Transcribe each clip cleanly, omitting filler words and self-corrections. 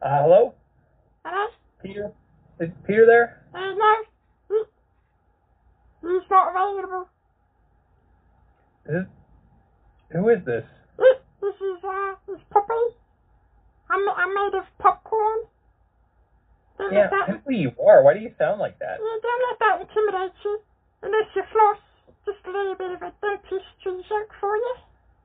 Hello? Hello? Peter? Is Peter there? No. He's not available. Who is this? This is Poppy. I'm made of popcorn. Yeah, I know who you are. Why do you sound like that? Yeah, don't let that intimidate you. Unless you floss. Just a little bit of a dentistry joke for you.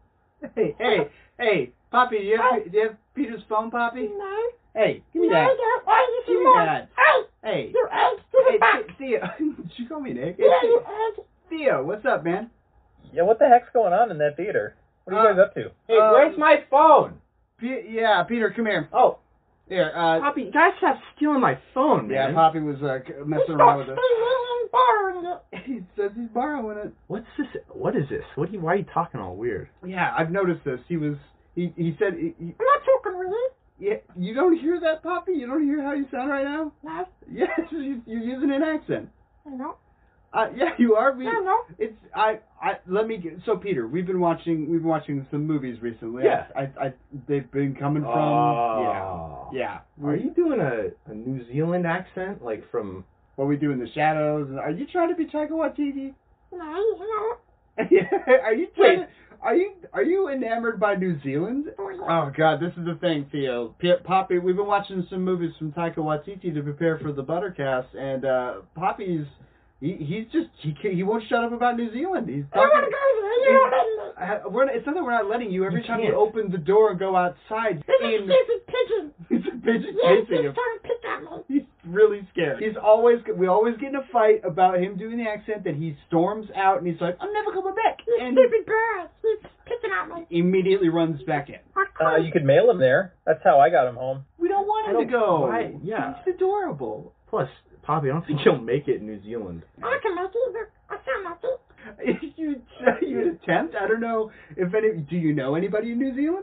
Hey, Poppy, do you have Peter's phone, Poppy? No. Hey, give me No, that. don't. Hey, this Give is me mine. that. Hey, Hey. you egg. Give it back. Theo. Did you call me Nick? Yeah, you egg. Theo, what's up, man? Yeah, what the heck's going on in that theater? What are you guys up to? Hey, where's my phone? Peter, come here. Oh, Here, Poppy, you guys stop stealing my phone, man. yeah, Poppy was messing around with us. He's borrowing it. He says he's borrowing it. What's this? What is this? Why are you talking all weird? Yeah, I've noticed this. He said, I'm not talking with you. yeah, you don't hear that, Poppy? You don't hear how you sound right now? No. Yes, you're using an accent. I'm not. Yeah, you are. No. So Peter, we've been watching some movies recently. Yeah. They've been coming from. Oh. Yeah. Are you doing a New Zealand accent, like from? What we do in the shadows? Are you trying to be Taika Waititi? No. Are you trying? Are you enamored by New Zealand? Oh God, this is the thing, Theo. Poppy, we've been watching some movies from Taika Waititi to prepare for the Buttercast, and Poppy's. He won't shut up about New Zealand. He's I don't want to go there. You're not letting me. It's not that we're not letting you. Every You time can't. you open the door and go outside, There's a stupid pigeon. it's a pigeon Yes, chasing he's him. trying to pick at me. He's really scared. We always get in a fight about him doing the accent. Then he storms out and he's like, "I'm never coming back," You and stupid bird. He's picking at me. immediately runs back in. You could mail him there. That's how I got him home. We don't want him I to don't- go. why- yeah. He's adorable. Plus, Poppy, I don't think you'll make it in New Zealand. I can make it, but I sound like it. You'd attempt. I don't know if any. Do you know anybody in New Zealand?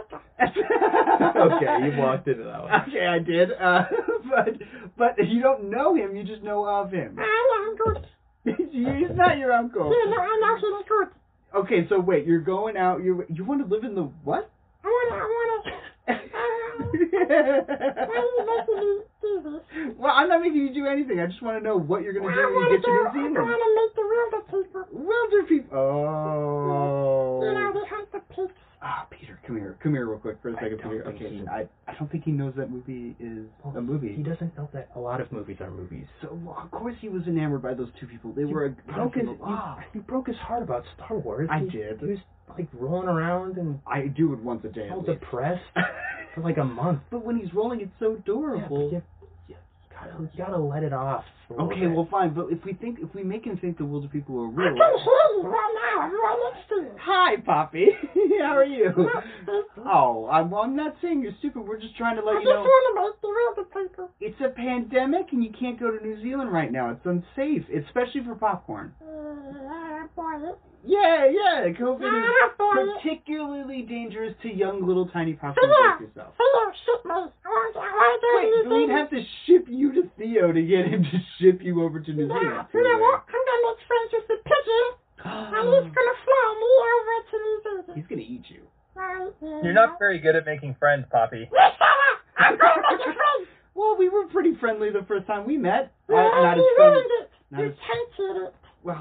Okay, you walked into that one. Okay, I did. But you don't know him. You just know of him. I'm good. He's not your uncle. Yeah, no, I know he's good. Okay, so wait. You're going out. You want to live in the what? I wanna. Why are you making me do this? Well, I'm not making you do anything. I just want to know what you're going to do when you get to New I Zealand. wanna meet the wilder people. Wilder people. Oh. You know, they hunt the pigs. Ah, Peter, come here real quick for a second, Peter. don't think Okay, he- I don't think he knows that movie is a movie. He doesn't know that a lot of movies are movies. So well, of course he was enamored by those two people. They were You broke his heart about Star Wars. I He did. was like rolling around and I do it once a day. all at least. depressed for like a month. But when he's rolling, it's so adorable. Yeah, you gotta let it off. a little Okay, bit. well, fine. But if we make him think the wilder people are I real. can hear you right now. I'm right next to you. Hi, Poppy. How are you? Oh, I'm not saying you're stupid. We're just trying to let I you just know want to meet the wilder people. it's a pandemic and you can't go to New Zealand right now. It's unsafe, especially for popcorn. Boy. Yeah. COVID is boy. particularly dangerous to young little tiny popcorn Theo, like yourself. Theo, ship me. I want to go to Wait, New we'd Zealand. have to ship you to Theo to get him to ship you over to New Zealand. Yeah, you know what? I'm going to make friends with the pigeon, and he's going to fly me over to New Zealand. He's gonna eat you. You're not very good at making friends, Poppy. Yes, Sarah! I'm going to make you friends. Well, we were pretty friendly the first time we met. Yeah, Not as you friendly. ruined it. Not You as- tainted it. Well,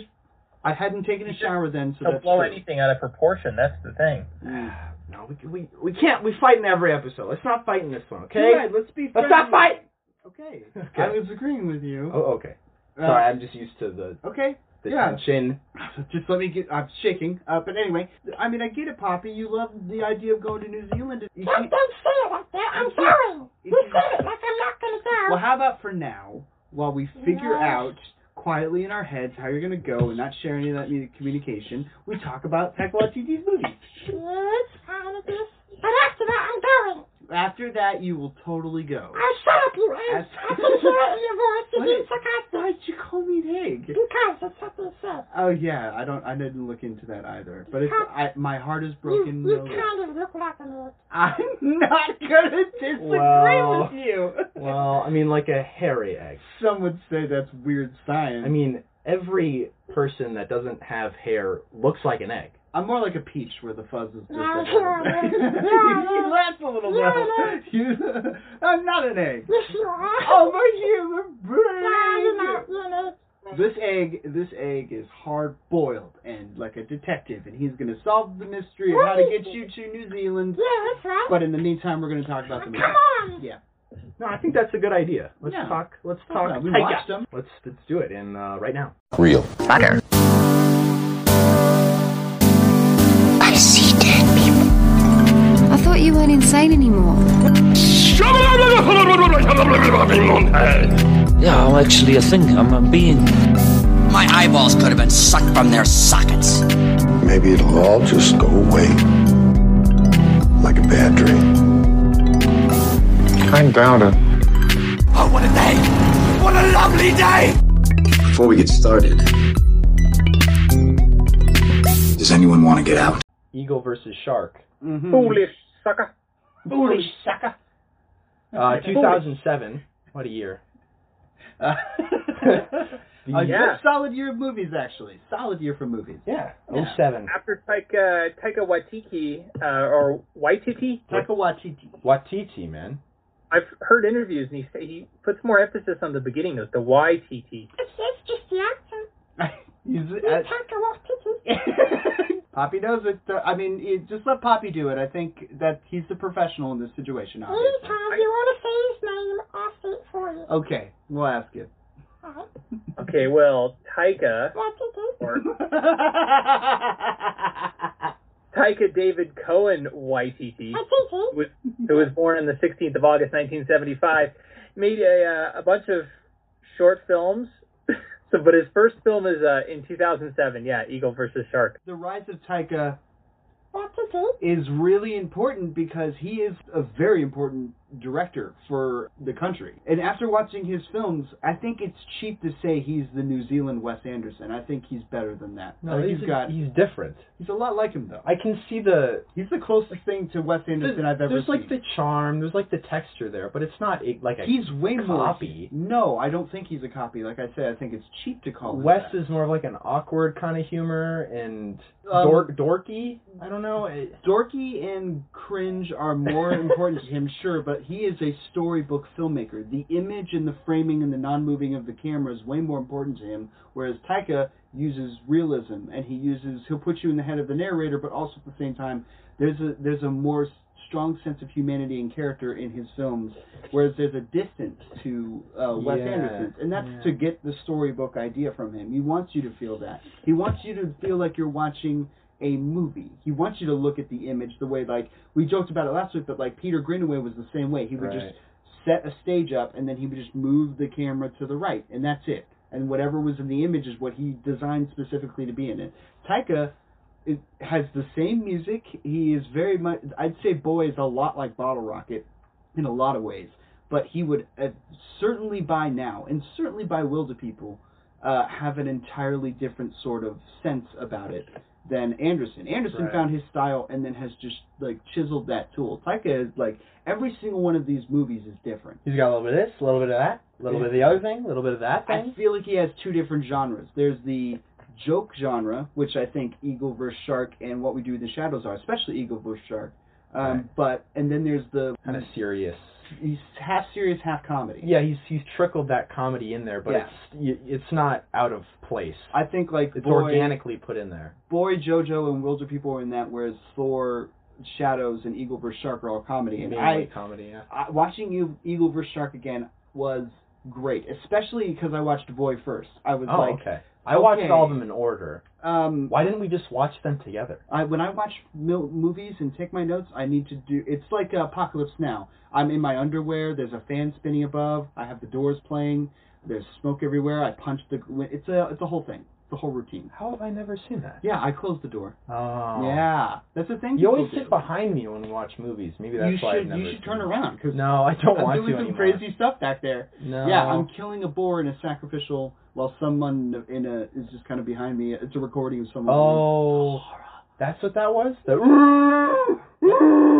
I hadn't taken a shower then, so He'll that's blow true. anything out of proportion. That's the thing. No, we can't. We fight in every episode. Let's not fight in this one, okay? All right, let's be friendly. Let's not fight. Okay. Okay. I was agreeing with you. Oh, okay. Sorry, I'm just used to the Okay. the Yeah. tension. Just let me get. I'm shaking. But anyway, I mean, I get it, Poppy. You love the idea of going to New Zealand. Don't say it like that. I'm going. You said it like I'm not going to go. Well, how about for now, while we figure Yes. out quietly in our heads how you're going to go and not share any of that communication, we talk about Taika Waititi's movies. Yes, kind of this. But after that, I'm going. After that, you will totally go. Oh, shut up, you ass. I can hear it in your voice. You What being is- sarcastic. Why did you call me Tig? Because that's what they said. Oh yeah, I didn't look into that either. But my heart is broken. You no less. kind of look like an egg. I'm not gonna disagree Well. with you. Well, I mean, like a hairy egg. Some would say that's weird science. I mean, every person that doesn't have hair looks like an egg. I'm more like a peach where the fuzz is just Yeah, like... yeah, You laughed a little bit. I'm not an egg. Yes, you are. Oh, my human Yeah, brain. This egg is hard boiled and like a detective, and he's gonna solve the mystery of how to get you to New Zealand. Yeah, that's right. But in the meantime, we're gonna talk about the movie. Come on. Yeah. No, I think that's a good idea. Let's Yeah. talk. Let's Yeah, talk. we Taika. watched them. Let's do it in right now. Real. Fucker. I see dead people. I thought you weren't insane anymore. Yeah, I'm actually a thing. I'm a being. My eyeballs could have been sucked from their sockets. Maybe it'll all just go away. Like a bad dream. I'm down to. Oh, what a day! What a lovely day! Before we get started, does anyone want to get out? Eagle versus Shark. Mm-hmm. Foolish sucker. Foolish sucker. 2007. What a year. A solid year of movies, actually. Solid year for movies. Yeah. 07. After Taika Waititi, or Waititi? Taika Waititi. Watiti, man. I've heard interviews, and he puts more emphasis on the beginning of the YTT. It's just the accent. He's, You take a walk, Poppy knows it. Just let Poppy do it. I think that he's the professional in this situation, obviously. Anytime you want to say his name, I'll say it for you. Okay, we'll ask you. Alright. Okay, well, Taika, What to do? or Taika David Cohen Waititi, who was born on the 16th of August, 1975, made a bunch of short films. But his first film is in 2007. Yeah, Eagle versus Shark. The rise of Taika What to do? is really important because he is a very important director for the country. And after watching his films, I think it's cheap to say he's the New Zealand Wes Anderson. I think he's better than that. No, he's different. He's a lot like him, though. I can see the... He's the closest thing to Wes Anderson I've ever There's seen. like the charm, there's like the texture there, but it's not like a He's way copy. more... No, I don't think he's a copy. Like I said, I think it's cheap to call him Wes that. is more of like an awkward kind of humor and dorky. I don't know. Dorky and cringe are more important to him, sure, but he is a storybook filmmaker. The image and the framing and the non-moving of the camera is way more important to him, whereas Taika uses realism, and he'll put you in the head of the narrator, but also at the same time, there's a more strong sense of humanity and character in his films, whereas there's a distance to Wes Anderson's, and that's to get the storybook idea from him. He wants you to feel that. He wants you to feel like you're watching a movie. He wants you to look at the image the way, like, we joked about it last week, but like Peter Greenaway was the same way. He would just set a stage up, and then he would just move the camera to the right, and that's it. And whatever was in the image is what he designed specifically to be in it. Taika has the same music. He is very much, I'd say Boy is a lot like Bottle Rocket in a lot of ways, but he would certainly by now, and certainly by Will to People, have an entirely different sort of sense about it than Anderson. Anderson found his style and then has just like chiseled that tool. Taika is like, every single one of these movies is different. He's got a little bit of this, a little bit of that, a little bit of the other thing, a little bit of that thing. I feel like he has two different genres. There's the joke genre, which I think Eagle vs. Shark and What We Do in the Shadows are, especially Eagle vs. Shark. And then there's the kind of serious. He's half serious, half comedy. Yeah, he's trickled that comedy in there, but it's not out of place. I think like it's organically put in there. Boy, JoJo, and Wilder People are in that, whereas Thor, Shadows, and Eagle vs. Shark are all comedy. And comedy, yeah. Watching Eagle vs. Shark again was great, especially because I watched Boy first. I was okay. I watched all of them in order. Why didn't we just watch them together? When I watch movies and take my notes, I need to do... It's like Apocalypse Now. I'm in my underwear. There's a fan spinning above. I have the doors playing. There's smoke everywhere. I punch the... It's a whole thing. It's a whole routine. How have I never seen that? Yeah, I close the door. Oh. Yeah. That's the thing. You always sit behind me when we watch movies. Maybe that's why I've never You should turn around. Cause no, I don't want to I'm doing some crazy stuff back there. No. Yeah, I'm killing a boar in a sacrificial while someone is just kind of behind me. It's a recording of someone. Oh. That's what that was? Yeah.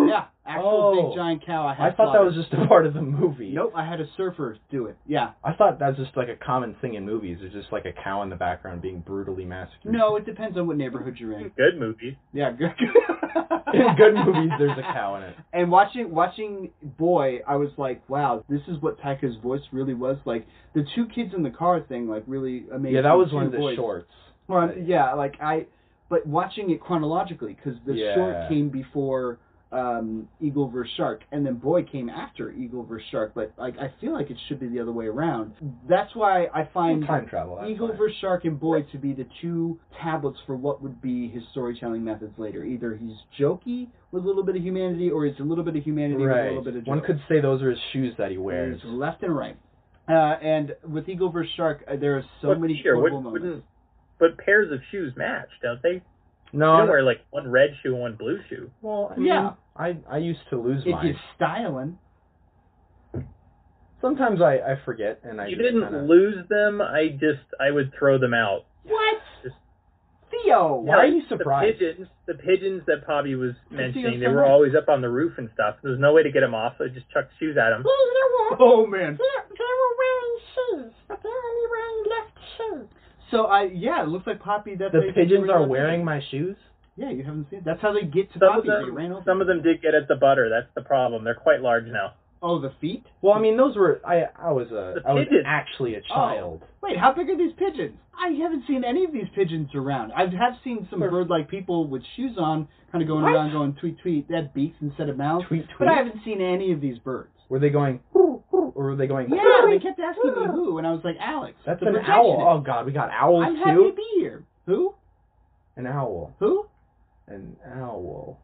Actual big giant cow. I thought that was just a part of the movie. Nope, I had a surfer do it. Yeah. I thought that was just like a common thing in movies. There's just like a cow in the background being brutally massacred. No, it depends on what neighborhood you're in. Good movie. Yeah, good. In good movies, there's a cow in it. And watching Boy, I was like, wow, this is what Taika's voice really was like. The two kids in the car thing, like, really amazing. Yeah, that was one of the voice. shorts. Well, yeah, but watching it chronologically, because the short came before Eagle vs. Shark, and then Boy came after Eagle vs. Shark, but I feel like it should be the other way around. That's why I find time travel, Eagle vs. Shark and Boy to be the two tablets for what would be his storytelling methods later. Either he's jokey with a little bit of humanity, or it's a little bit of humanity with a little bit of joke. One could say those are his shoes that he wears. Left and right. And with Eagle vs. Shark, there are so many quotable moments. But pairs of shoes match, don't they? No, you don't wear like one red shoe and one blue shoe. Well, I mean, I used to lose mine. If you're styling. Sometimes I forget, and I. You didn't lose them. I would throw them out. What? Theo, why are you surprised? The pigeons that Poppy was mentioning, they were always up on the roof and stuff. There was no way to get them off, so I just chucked shoes at them. Oh man. They were wearing shoes, but they're only wearing left shoes. So it looks like Poppy. The pigeons are wearing my shoes. Yeah, you haven't seen it. That's how they get to Poppy. Some of them did get at the butter. That's the problem. They're quite large now. Oh, the feet? Well, I mean, those were I was actually a child. Oh. Wait, how big are these pigeons? I haven't seen any of these pigeons around. I have seen some bird-like people with shoes on, kind of going around going tweet tweet. They had beaks instead of mouths. Tweet tweet. But I haven't seen any of these birds. Were they going? Or were they going? Yeah, they kept asking me who, and I was like, Alex. That's an owl. Oh God, we got owls too. I'm happy to be here. Who? An owl. Who? An owl.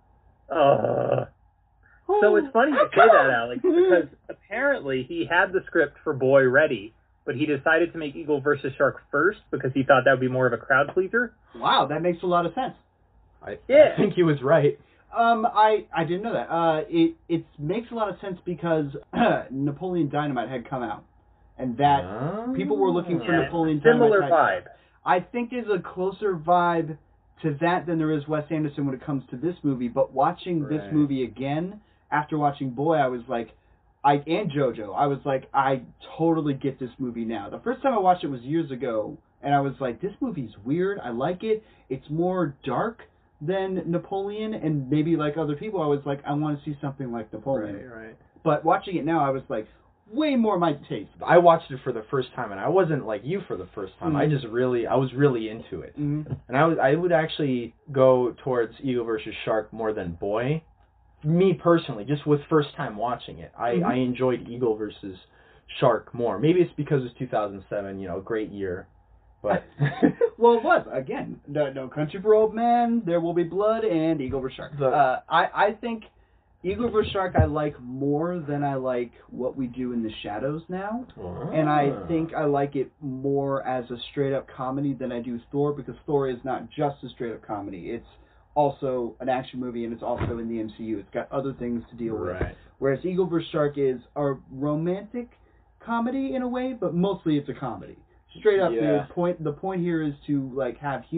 So it's funny you say that, Alex, because apparently he had the script for Boy ready, but he decided to make Eagle vs. Shark first because he thought that would be more of a crowd pleaser. Wow, that makes a lot of sense. I think he was right. I didn't know that. It makes a lot of sense because Napoleon Dynamite had come out, and that people were looking for Napoleon Dynamite. Similar vibe. I think there's a closer vibe to that than there is Wes Anderson when it comes to this movie. But watching this movie again after watching Boy, I was like, and JoJo, I was like, I totally get this movie now. The first time I watched it was years ago, and I was like, this movie's weird. I like it. It's more dark than Napoleon, and maybe like other people, I was like, I want to see something like Napoleon. Right. But watching it now, I was like, way more my taste. I watched it for the first time, and I wasn't like you for the first time. Mm-hmm. I was really into it, mm-hmm. and I would actually go towards Eagle vs. Shark more than Boy. Me personally, just with first time watching it, I enjoyed Eagle vs. Shark more. Maybe it's because it's 2007, great year. But well, it was again. No Country for Old Men, There Will Be Blood, and Eagle vs. Shark. I think Eagle vs. Shark I like more than I like What We Do in the Shadows now, and I think I like it more as a straight up comedy than I do Thor, because Thor is not just a straight up comedy. It's also an action movie, and it's also in the MCU. It's got other things to deal with. Whereas Eagle vs. Shark is a romantic comedy in a way, but mostly it's a comedy. Straight up, the point here is to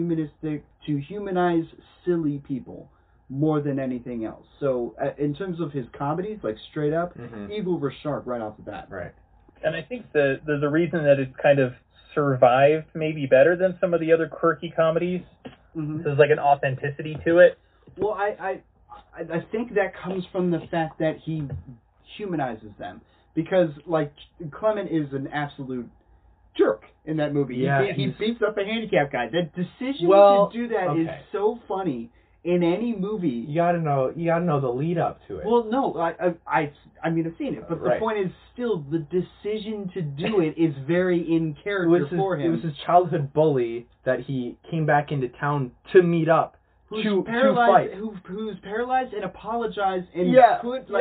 humanize silly people more than anything else. So in terms of his comedies, like straight up, Eagle vs. Shark right off the bat. Right. And I think there's a reason that it's kind of survived maybe better than some of the other quirky comedies. Mm-hmm. There's like an authenticity to it. Well, I think that comes from the fact that he humanizes them, because like Clement is an absolute jerk in that movie. Yeah, he beats up a handicapped guy. The decision to do that is so funny in any movie. You gotta know the lead up to it. Well, no, I mean I've seen it, but the point is still the decision to do it is very in character for him. It was his childhood bully that he came back into town to meet up. Who's paralyzed and apologized and at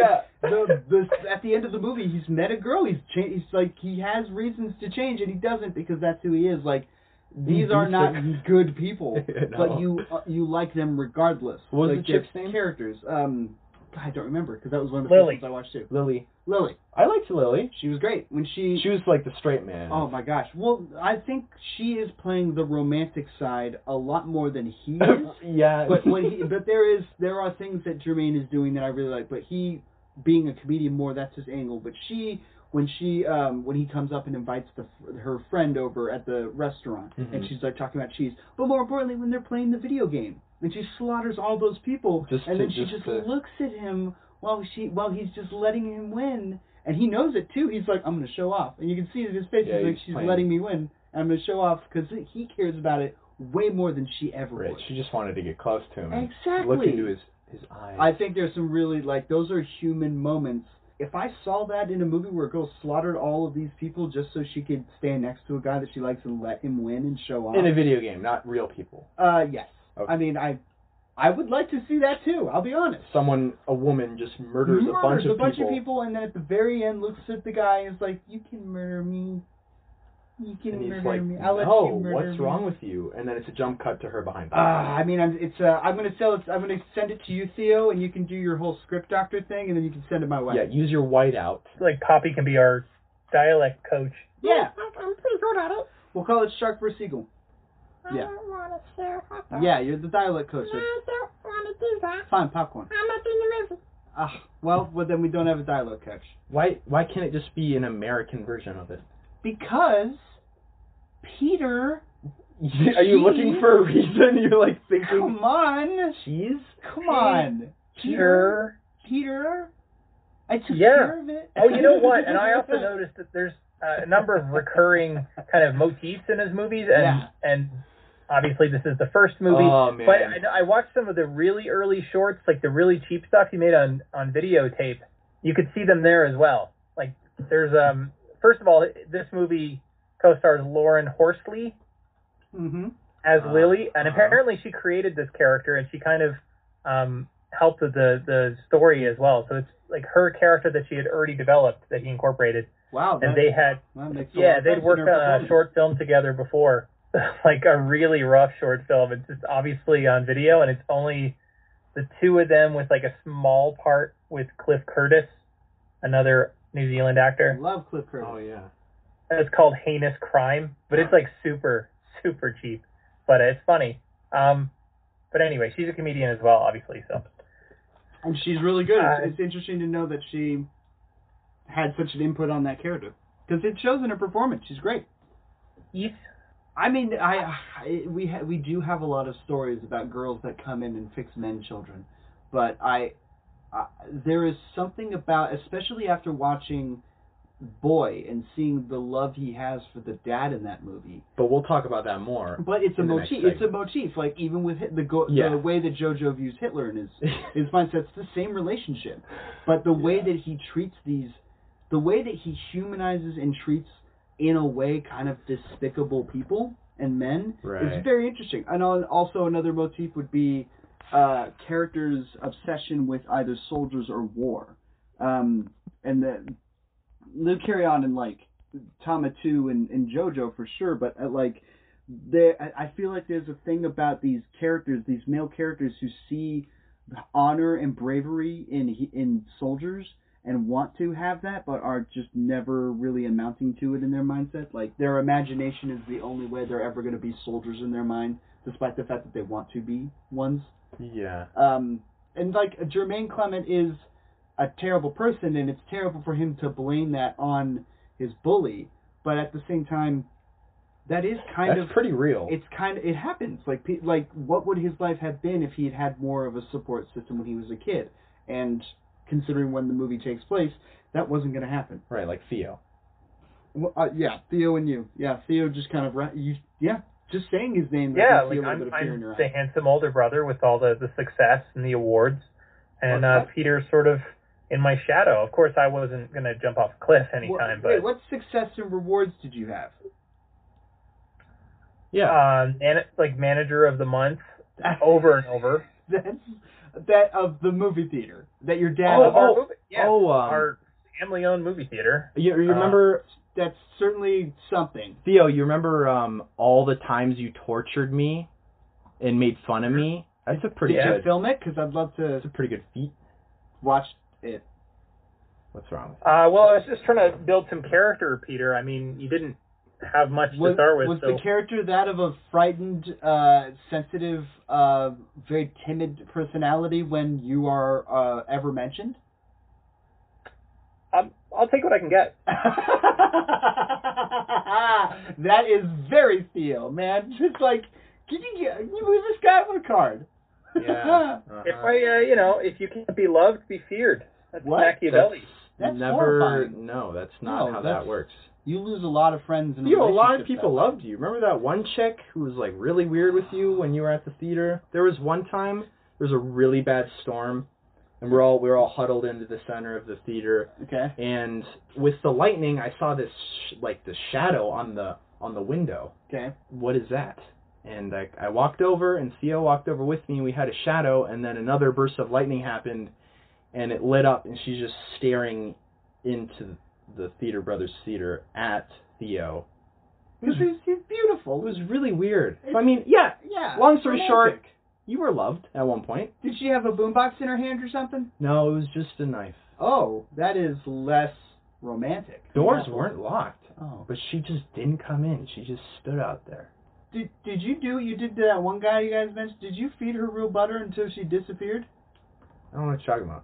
the end of the movie he's met a girl. He's like he has reasons to change and he doesn't, because that's who he is. Like these are not good people, but you like them regardless. What was like, the chick's name? Characters. I don't remember because that was one of the first ones I watched too. Lily. Lily. I liked Lily. She was great when she was like the straight man. Oh my gosh. Well, I think she is playing the romantic side a lot more than he is. Yeah. But there are things that Jermaine is doing that I really like. But he, being a comedian more, that's his angle. But when he comes up and invites her friend over at the restaurant, and she's like talking about cheese. But more importantly, when they're playing the video game, and she slaughters all those people, then she just looks at him while he's just letting him win, and he knows it too. He's like, I'm gonna show off, and you can see it in his face. He's like, she's letting me win, and I'm gonna show off because he cares about it way more than she ever would. She just wanted to get close to him. Exactly. Look into his eyes. I think there's some really those are human moments. If I saw that in a movie where a girl slaughtered all of these people just so she could stand next to a guy that she likes and let him win and show off. In a video game, not real people. Yes. Okay. I mean, I would like to see that too, I'll be honest. A woman just murders a bunch of people, and then at the very end looks at the guy and is like, you can murder me. You can murder me. I'll let you murder me. What's wrong with you? And then it's a jump cut to her behind. I'm gonna send it to you, Theo, and you can do your whole script doctor thing, and then you can send it my way. Yeah, use your whiteout. Like Poppy can be our dialect coach. Yeah. I'm pretty good at it. We'll call it Shark vs. Eagle. I don't want to share. Yeah, you're the dialect coach. No, I don't want to do that. Fine, popcorn. I'm not in the movie. Well, then we don't have a dialect coach. Why can't it just be an American version of it? Because Peter. Are you looking for a reason? You're like thinking. Come on. Cheese? Come on. Peter. I took care of it. Oh, you know what? And I also noticed that there's a number of recurring kind of motifs in his movies, and obviously this is the first movie. Oh, man. But I watched some of the really early shorts, like the really cheap stuff he made on videotape. You could see them there as well. Like there's first of all, this movie co-stars Lauren Horsley as Lily, and apparently she created this character, and she kind of helped with the story as well. So it's like her character that she had already developed that he incorporated. Wow. And they'd worked on a short film together before, like a really rough short film. It's just obviously on video, and it's only the two of them with like a small part with Cliff Curtis, another New Zealand actor. I love Cliff Curtis. Oh, yeah. It's called Heinous Crime, but it's like super, super cheap. But it's funny. But anyway, she's a comedian as well, obviously. So. And she's really good. It's interesting to know that she had such an input on that character. Because it shows in her performance. She's great. Yes. I mean, we do have a lot of stories about girls that come in and fix men children. But there is something about, especially after watching Boy and seeing the love he has for the dad in that movie. But we'll talk about that more. But it's a motif. It's a motif. Like even with the way that JoJo views Hitler and his mindset, it's the same relationship. But the way that he treats the way that he humanizes and treats in a way kind of despicable people and men is very interesting. And also another motif would be characters' obsession with either soldiers or war. And they'll carry on in like Tama 2 and JoJo for sure, but I feel like there's a thing about these characters, these male characters who see honor and bravery in soldiers and want to have that, but are just never really amounting to it in their mindset. Like their imagination is the only way they're ever going to be soldiers in their mind, despite the fact that they want to be ones. Yeah. And like Jermaine Clement is a terrible person, and it's terrible for him to blame that on his bully. But at the same time, that's pretty real. It happens. Like what would his life have been if he had had more of a support system when he was a kid? And considering when the movie takes place, that wasn't going to happen. Right, like Theo. Well, Theo and you. Yeah, Theo just kind of just saying his name. Yeah, like I'm the handsome older brother with all the success and the awards, and Peter's sort of in my shadow. Of course, I wasn't going to jump off a cliff anytime. But what success and rewards did you have? Yeah. And like manager of the month, over and over. That of the movie theater that your dad. Our family-owned movie theater. You remember? That's certainly something. Theo, you remember all the times you tortured me and made fun of me? That's a pretty good. Did you film it? Because I'd love to. That's a pretty good feat. watched it. What's wrong with Well, I was just trying to build some character, Peter. I mean, you didn't have much to start with. Was so. the character that of a frightened, sensitive, very timid personality when you are ever mentioned? I'll take what I can get. That is very Theo, man. Just like, who's this guy on the card? Yeah. If if you can't be loved, be feared. That's What? Machiavelli. That's never. horrifying. No, that's not how that works. You lose a lot of friends in A lot of relationships people that way. loved you. Remember that one chick who was like really weird with you when you were at the theater? There was one time there was a really bad storm, and we were all huddled into the center of the theater. Okay. And with the lightning, I saw this the shadow on the window. Okay. What is that? And I walked over, and Theo walked over with me, and we had a shadow, and then another burst of lightning happened, and it lit up, and she's just staring into the Theater Brothers Theater at Theo. He's beautiful. It was really weird. So, I mean, yeah. Long story short, you were loved at one point. Did she have a boombox in her hand or something? No, it was just a knife. Oh, that is less romantic. Doors weren't locked. Oh. But she just didn't come in. She just stood out there. Did you do what you did to that one guy you guys mentioned? Did you feed her real butter until she disappeared? I don't know what you're talking about.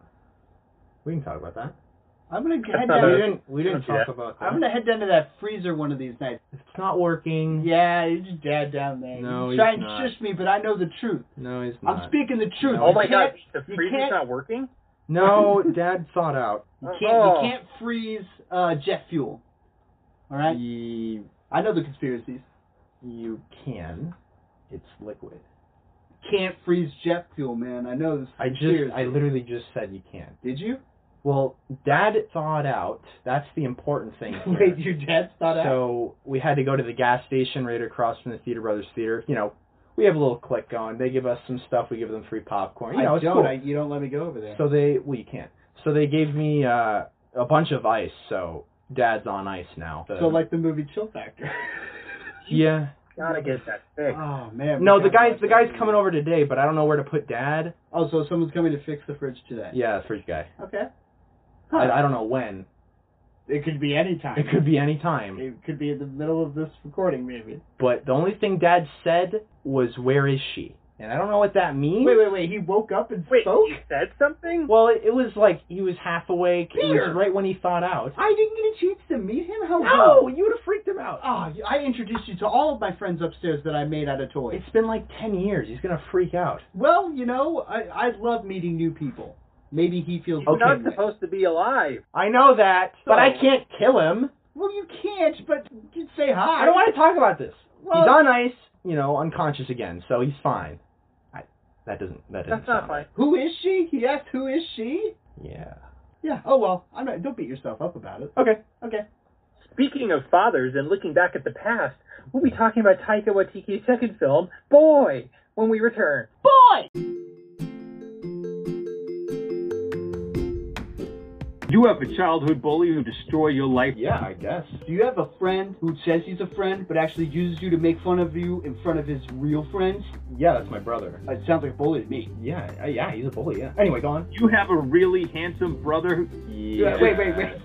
We can talk about that. I'm gonna head down. We didn't talk about that. I'm gonna head down to that freezer one of these nights. It's not working. Yeah, you just dad down there. No, he's trying he's to not. shush me, but I know the truth. No, he's not. I'm speaking the truth. No, Oh my God, the you freezer's can't- not working? No, Dad thought out. You can't freeze jet fuel. All right. I know the conspiracies. You can. It's liquid. Can't freeze jet fuel, man. I know this. I literally just said you can't. Did you? Well, Dad thawed out. That's the important thing here. Wait, your dad thought out? So we had to go to the gas station right across from the Theater Brothers Theater. You know, we have a little clique going. They give us some stuff. We give them free popcorn. You know, it's cool. You don't let me go over there. So you can't. So they gave me a bunch of ice. So Dad's on ice now. So like the movie Chill Factor. Yeah. Gotta get that fixed. Oh man. No, the guy's coming over today, but I don't know where to put Dad. Oh, so someone's coming to fix the fridge today. Yeah, the fridge guy. Okay. I don't know when. It could be any time. It could be any time. It could be in the middle of this recording, maybe. But the only thing Dad said was, "Where is she?" And I don't know what that means. Wait. He woke up and spoke? He said something? Well, it was like he was half awake. Peter! It was right when he thought out. I didn't get a chance to meet him? How No, rude. you would have freaked him out. Oh, I introduced you to all of my friends upstairs that I made out of toys. It's been like 10 years. He's going to freak out. Well, you know, I love meeting new people. Maybe he feels... He's not supposed to be alive. I know that, but So- I can't kill him. Well, you can't, but you'd say hi. I don't want to talk about this. Well- He's on ice, unconscious again, so he's fine. That doesn't That's sound not fine. Who is she? He asked, who is she? Yeah. Yeah. Oh, well, don't beat yourself up about it. Okay. Speaking of fathers and looking back at the past, we'll be talking about Taika Waititi's second film, Boy, when we return. Boy! You have a childhood bully who destroyed your life? Yeah, I guess. Do you have a friend who says he's a friend, but actually uses you to make fun of you in front of his real friends? Yeah, that's my brother. It sounds like a bully to me. Yeah, he's a bully, yeah. Anyway, go on. You have a really handsome brother who, Yeah. Wait.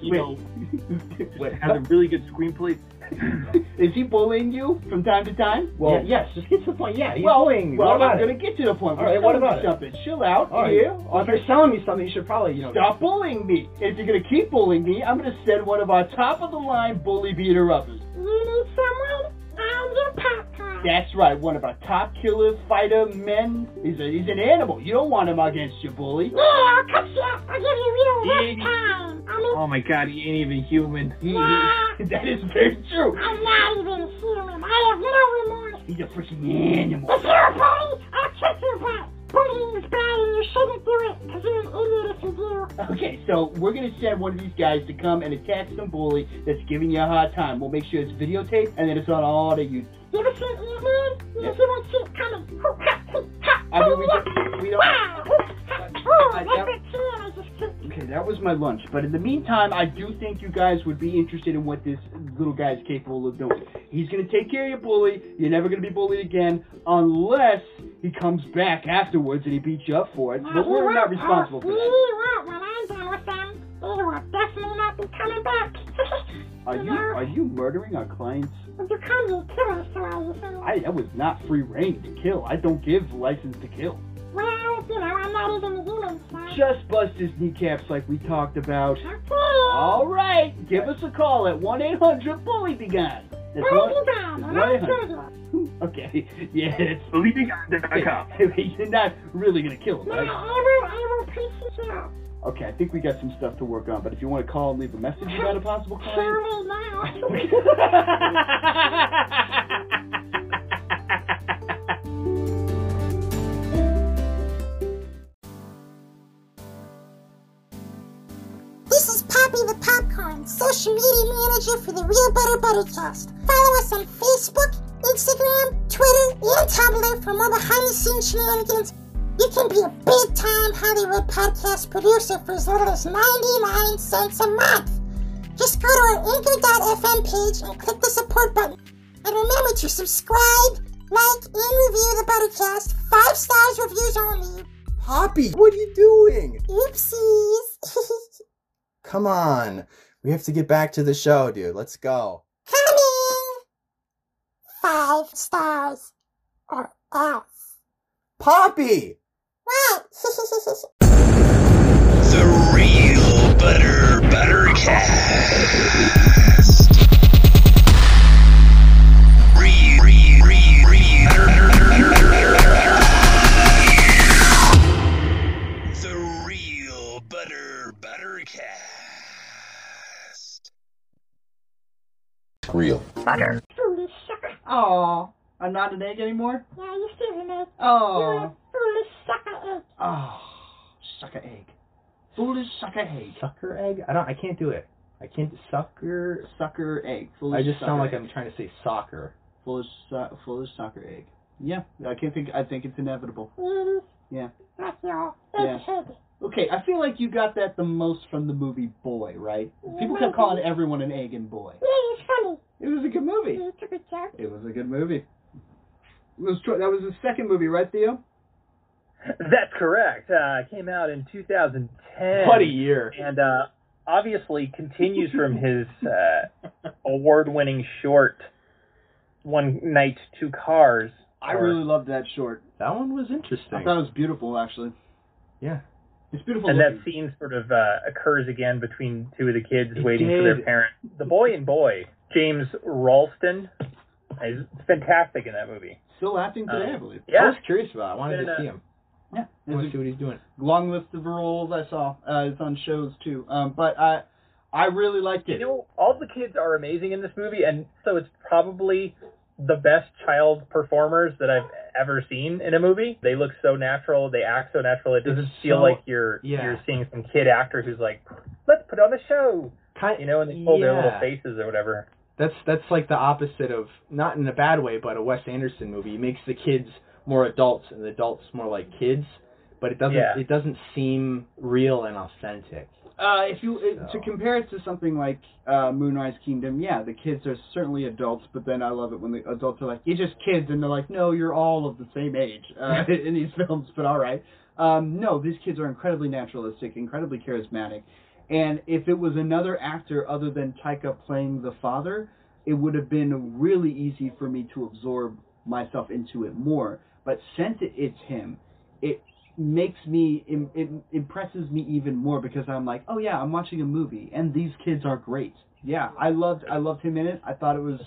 has a really good screenplay? Is he bullying you from time to time? Well, yes, just get to the point. Yeah, he's bullying me. Well, What about I'm it? going to get to the point. All right, what about it? Something. Chill out. All right. Here. Well, if you're selling me something, you should probably, Stop bullying me. If you're going to keep bullying me, I'm going to send one of our top-of-the-line bully beater-uppers. You need someone? I'm your popcorn. That's right, one of our top killer fighter men. He's an animal. You don't want him against you, bully. Yeah, I'll cut you up. I'll give you real rough time. Oh my God, he ain't even human. That is very true. I'm not even human. I have no remorse. He's a freaking animal. If you're a bully, I'll kick your butt. Bullying is bad and you shouldn't do it because you're an idiot if you do. Okay, so we're going to send one of these guys to come and attack some bully that's giving you a hard time. We'll make sure it's videotaped and then it's on all the YouTube. You ever seen Ant-Man? You won't see it coming. I mean, we don't... Oh, that's a can I just kicked. Okay, that was my lunch. But in the meantime, I do think you guys would be interested in what this little guy is capable of doing. He's going to take care of your bully. You're never going to be bullied again unless he comes back afterwards and he beats you up for it. But we're not responsible for that. What? When I I'm coming back. Are you murdering our clients? You call me a killer, so That was not free reign to kill. I don't give license to kill. well, I'm not even a human, so. Just bust his kneecaps like we talked about. Okay. All right, give us a call at 1-800-BULLY-BEGON. That's Bully Began, and I'll kill you. Okay, yeah, it's BullyBegan.com. You're not really gonna kill him, No, right? I will piece you out. Okay, I think we got some stuff to work on, but if you want to call and leave a message about a possible client. Surely now. This is Poppy the Popcorn, social media manager for the Real Butter Buttercast. Follow us on Facebook, Instagram, Twitter, and Tumblr for more behind-the-scenes shenanigans. You can be a big-time Hollywood podcast producer for as little as 99 cents a month. Just go to our Anchor.fm page and click the support button. And remember to subscribe, like, and review the Buttercast. 5 stars reviews only. Poppy, what are you doing? Oopsies. Come on. We have to get back to the show, dude. Let's go. Coming! 5 stars or else. Poppy! What? The Real Butter Buttercast. The Real Butter Buttercast. Real. Butter. Foolish sucker. Aw, I'm not an egg anymore? Yeah, you still an egg. You're Oh. a foolish sucker egg. Oh, sucker egg. Foolish sucker egg. Sucker egg? I can't do it. I can't sucker. Sucker egg. Foolish I just sound sucker like egg. I'm trying to say soccer. Foolish sucker egg. Yeah, I think it's inevitable. It is. Yeah. That's your Yeah. egghead. Okay, I feel like you got that the most from the movie Boy, right? People kept calling everyone an egg in Boy. Yeah, it's funny. It was a good movie. It's a good joke. It was a good movie. That was his second movie, right, Theo? That's correct. Came out in 2010. What a year. And obviously continues from his award-winning short, One Night, Two Cars. I really loved that short. That one was interesting. I thought it was beautiful, actually. Yeah. It's beautiful. And looking. that scene sort of occurs again between two of the kids It waiting for did. their parent. The boy and boy, James Ralston, is fantastic in that movie. Still acting today, I believe. I Yeah. was curious about it. I wanted to see him. Yeah. I want to see what he's doing. Long list of roles I saw. It's on shows, too. But I really liked it. You know, all the kids are amazing in this movie, and so it's probably the best child performers that I've ever seen in a movie. They look so natural, they act so natural. It doesn't feel like you're seeing some kid actor who's like, let's put on the show. You know, and they pull their little faces or whatever. That's like the opposite of, not in a bad way, but a Wes Anderson movie. He makes the kids more adults and the adults more like kids, but it doesn't seem real and authentic. To compare it to something like Moonrise Kingdom, yeah, the kids are certainly adults, but then I love it when the adults are like, you're just kids, and they're like, no, you're all of the same age in these films, but all right. No, these kids are incredibly naturalistic, incredibly charismatic, and if it was another actor other than Taika playing the father, it would have been really easy for me to absorb myself into it more, but since it's him, it makes me, it impresses me even more because I'm like, oh yeah, I'm watching a movie and these kids are great. Yeah, I loved him in it. I thought it was,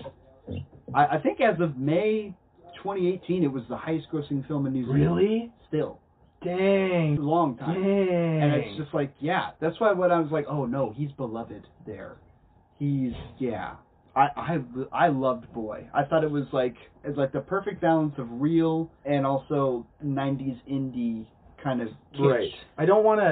I think as of May 2018, it was the highest grossing film in New Zealand. Really? Still. Dang. Long time. Dang. And it's just like, yeah, that's why when I was like, oh no, he's beloved there. He's, yeah. I loved Boy. I thought it was like the perfect balance of real and also 90s indie kind of kitsch. Right. I don't want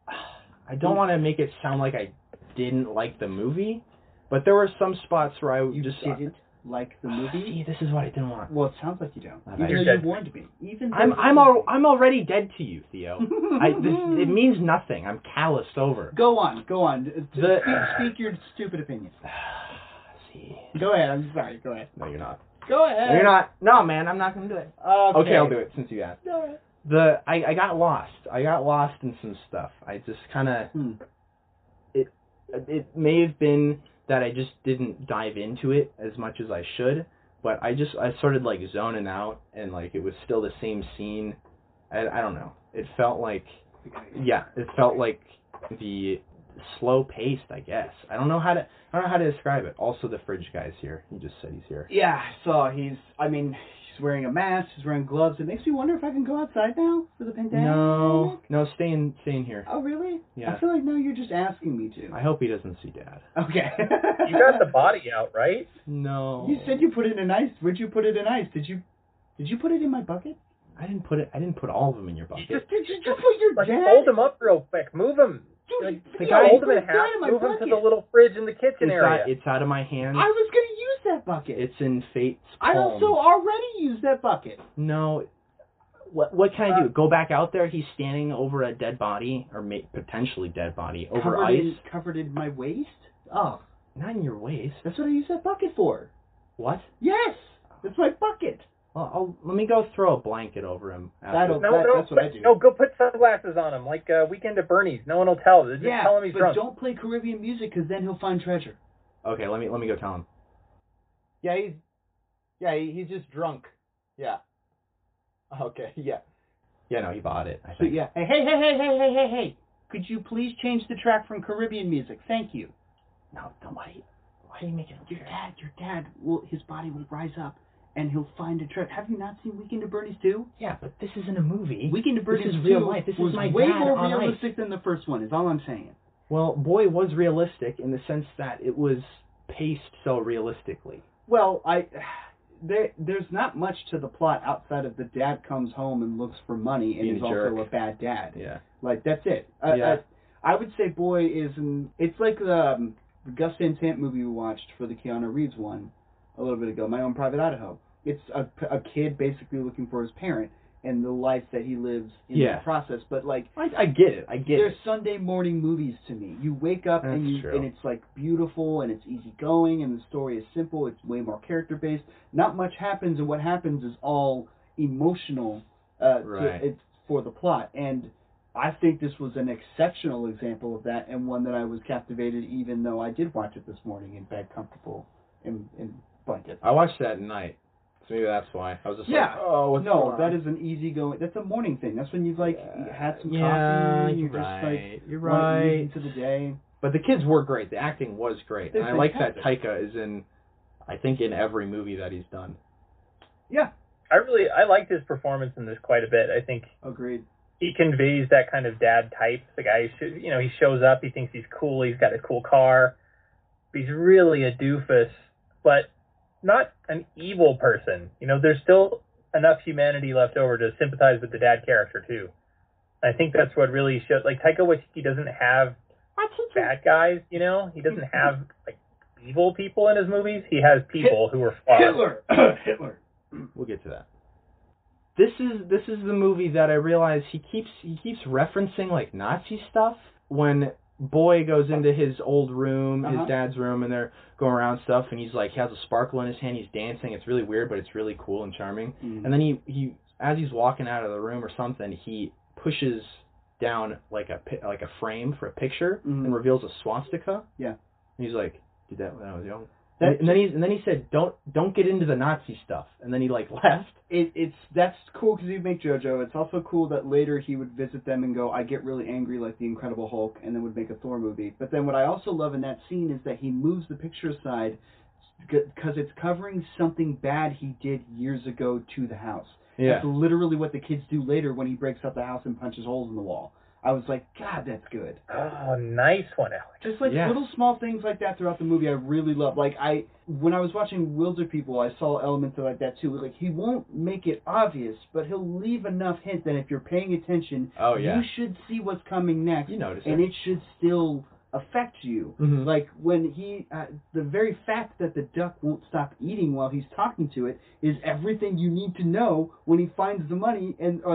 to make it sound like I didn't like the movie, but there were some spots where I You just didn't like the movie? See, this is what I didn't want. Well, it sounds like you don't. Okay. Even though you warned me. I'm already dead to you, Theo. It means nothing. I'm calloused over. Go on. Speak your stupid opinion. See. Go ahead. I'm sorry. Go ahead. No, you're not. Go ahead. No, you're not. No, man, I'm not gonna do it. Okay, I'll do it since you asked. Go ahead. I got lost. I got lost in some stuff. I just kind of it may have been that I just didn't dive into it as much as I should, but I started like zoning out, and like it was still the same scene. I don't know. It felt like the slow paced, I guess. I don't know how to describe it. Also, the fridge guy's here. He just said he's here. Yeah, I saw. He's wearing a mask. He's wearing gloves. It makes me wonder if I can go outside now for the pandemic. No, stay in here. Oh, really? Yeah. I feel like now you're just asking me to. I hope he doesn't see Dad. Okay. You got the body out, right? No. You said you put it in ice. Where'd you put it in ice? Did you put it in my bucket? I didn't put all of them in your bucket. Did you put your Like, dad? fold them up real quick. Move them. Dude, The guy hold them in half. Move them to the little fridge in the kitchen area. It's out of my hands. I was gonna use that bucket. It's in Fate's I palm. also already used that bucket. No. What can I do? Go back out there? He's standing over a dead body, or potentially dead body, over ice. Covered in my waist? Oh. Not in your waist. That's what I used that bucket for. What? Yes! That's my bucket. Well, let me go throw a blanket over him. That's what I do. No, go put sunglasses on him, like Weekend at Bernie's. No one will tell. Just tell him he's drunk. Don't play Caribbean music, because then he'll find treasure. Okay, let me go tell him. He's just drunk. Yeah. Okay, yeah. Yeah, no, he bought it. I So think. yeah. Hey! Could you please change the track from Caribbean music? Thank you. No, why are you making Your dad, his body will rise up, and he'll find a treasure. Have you not seen Weekend at Bernie's 2? Yeah, but this isn't a movie. Weekend at Bernie's 2 is real life. This was is my way dad more on realistic ice. than the first one, is all I'm saying. Well, Boy was realistic in the sense that it was paced so realistically. Well, there's not much to the plot outside of the dad comes home and looks for money and Being is a also jerk. a bad dad. Yeah. Like, that's it. Yeah. I would say Boy it's like the Gus Van Sant movie we watched for the Keanu Reeves one a little bit ago, My Own Private Idaho. It's a kid basically looking for his parent and the life that he lives in the process. But like, I get it. They're Sunday morning movies to me. You wake up and it's like beautiful and it's easygoing and the story is simple. It's way more character based. Not much happens, and what happens is all emotional. It's for the plot. And I think this was an exceptional example of that, and one that I was captivated, even though I did watch it this morning in bed, comfortable in blanket. I watched that at night, so maybe that's why. I was just like, oh, what's no, going that on? is an easygoing. That's a morning thing. That's when you've had some coffee. And you're just right. You're want to right. ease into the day. But the kids were great. The acting was great. They're And I like that fantastic. Taika is in, I think, in every movie that he's done. Yeah. I liked his performance in this quite a bit. I think Agreed. he conveys that kind of dad type. The guy, he shows up, he thinks he's cool, he's got a cool car. But he's really a doofus, but not an evil person. There's still enough humanity left over to sympathize with the dad character, too. I think that's what really shows. Like, Taika Waititi doesn't have bad guys, He doesn't have, like, evil people in his movies. He has people who are flawed. Hitler. We'll get to that. This is the movie that I realize he keeps referencing like Nazi stuff. When Boy goes into his old room, his dad's room, and they're going around stuff, and he's like, he has a sparkle in his hand, he's dancing. It's really weird, but it's really cool and charming. Mm. And then he as he's walking out of the room or something, he pushes down like a frame for a picture and reveals a swastika. Yeah. And he's like, did that when I was young. And then he said, don't get into the Nazi stuff. And then he like left. That's cool because he'd make JoJo. It's also cool that later he would visit them and go, I get really angry like the Incredible Hulk, and then would make a Thor movie. But then what I also love in that scene is that he moves the picture aside because it's covering something bad he did years ago to the house. Yeah. That's literally what the kids do later when he breaks up the house and punches holes in the wall. I was like, God, that's good. Oh, nice one, Alex. Just like little small things like that throughout the movie, I really love. Like when I was watching Wilder People, I saw elements like that too. Like he won't make it obvious, but he'll leave enough hint that if you're paying attention, you should see what's coming next. You notice and it. it should still affect you. Mm-hmm. Like when the very fact that the duck won't stop eating while he's talking to it is everything you need to know when he finds the money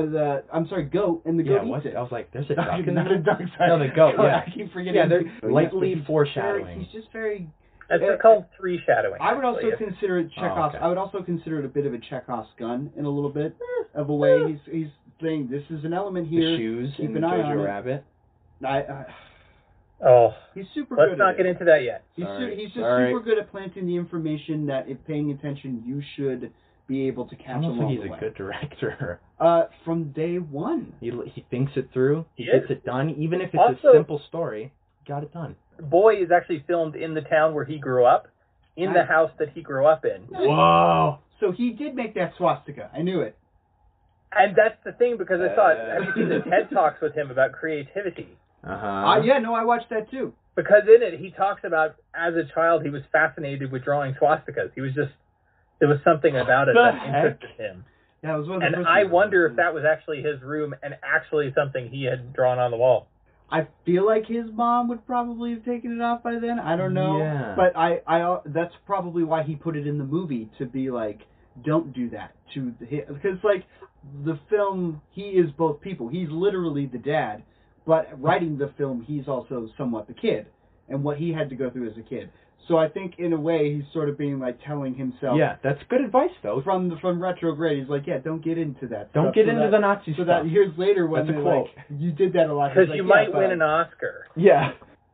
goat, and the goat eats it. I was like, there's a duck in Not there? a duck, sorry. No, the goat, yeah. I keep forgetting. Yeah, they're lightly foreshadowing. He's just very... That's called foreshadowing. I would also consider it Chekhov's. okay. I would also consider it a bit of a Chekhov's gun in a little bit of a way. He's saying this is an element here. The shoes Keep in an eye on Jojo it. Rabbit. Oh, He's super let's good not at get it. into that yet. He's just Sorry. super good at planting the information that, if paying attention, you should be able to I catch don't along think the he's way. a good director. From day one. He thinks it through. He Yes. gets it done. Even if it's Also- a simple story, got it done. Boy is actually filmed in the town where he grew up, in the Nice. house that he grew up in. Whoa! So he did make that swastika. I knew it. And that's the thing, because I thought, have you seen the TED Talks with him about creativity? Yeah, no, I watched that too. Because in it, he talks about, as a child, he was fascinated with drawing swastikas. He was just, there was something about it The that heck? interested him. Yeah, it was one of the And first I ones. wonder if that was actually his room and actually something he had drawn on the wall. I feel like his mom would probably have taken it off by then. I don't know. Yeah. But I that's probably why he put it in the movie, to be like, don't do that to because like the film, he is both people. He's literally the dad, but writing the film, he's also somewhat the kid, and what he had to go through as a kid. So I think in a way he's sort of being like telling himself. Yeah, that's good advice though. From retrograde, he's like, yeah, don't get into that. Don't stuff, get so into that, the Nazi so stuff. that years later when That's a they're quote. like, you did that a lot. Because he's you like, might yeah, win but an Oscar. Yeah.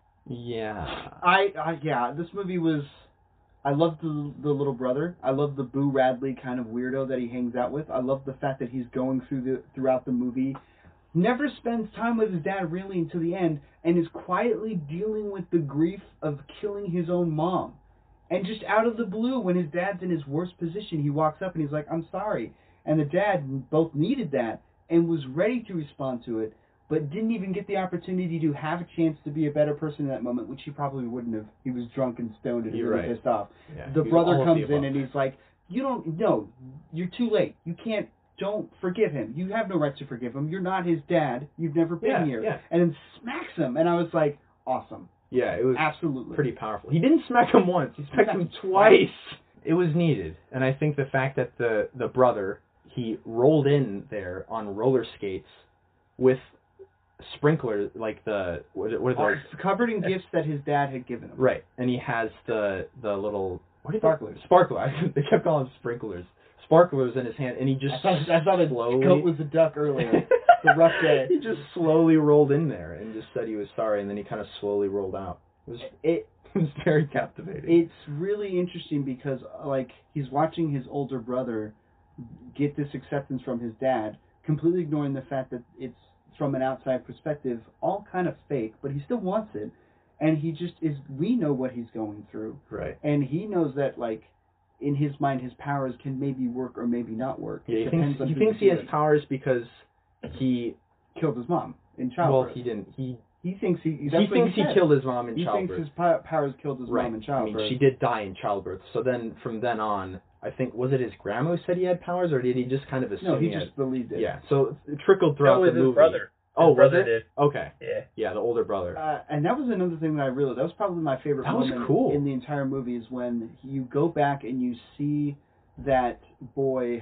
Yeah. Yeah, this movie was. I love the little brother. I love the Boo Radley kind of weirdo that he hangs out with. I love the fact that he's going throughout the movie, never spends time with his dad really until the end, and is quietly dealing with the grief of killing his own mom. And just out of the blue, when his dad's in his worst position, he walks up and he's like, "I'm sorry." And the dad both needed that and was ready to respond to it, but didn't even get the opportunity to have a chance to be a better person in that moment, which he probably wouldn't have. He was drunk and stoned and You're really right. pissed off. Yeah, The he was brother all of comes the in above. and he's like, you're too late. You don't forgive him. You have no right to forgive him. You're not his dad. You've never been Yeah, here. yeah. And then smacks him. And I was like, awesome. Yeah, it was Absolutely. pretty powerful. He didn't smack him once. He smacked him twice. It was needed. And I think the fact that the brother, he rolled in there on roller skates with sprinklers, like the what are those? Covered in gifts that his dad had given him. Right, and he has the little what are Sparklers. they? Sparkler. They kept calling them sprinklers. Sparklers in his hand, and he just I thought his slowly. coat was a duck earlier. The rough day. He just slowly rolled in there and just said he was sorry, and then he kind of slowly rolled out. It was very captivating. It's really interesting because like he's watching his older brother get this acceptance from his dad, completely ignoring the fact that it's from an outside perspective all kind of fake, but he still wants it, and he just is. We know what he's going through, Right. and he knows that like in his mind his powers can maybe work or maybe not work. Yeah, It depends on he who thinks you he has do it. powers because he Killed his mom in well childbirth. he didn't he thinks he he that's what thinks he said. killed his mom in He childbirth. thinks his powers killed his Right. mom in I childbirth. mean, she did die in childbirth. So then, from then on, I think, was it his grandma who said he had powers, or did he just kind of assume No, he had? just believed it. Yeah. So it trickled That throughout was the his movie. brother. Oh, His was brother it? did. Okay. Yeah. Yeah, the older brother. And that was another thing that I realized. That was probably my favorite That was moment cool. in the entire movie is when you go back and you see that boy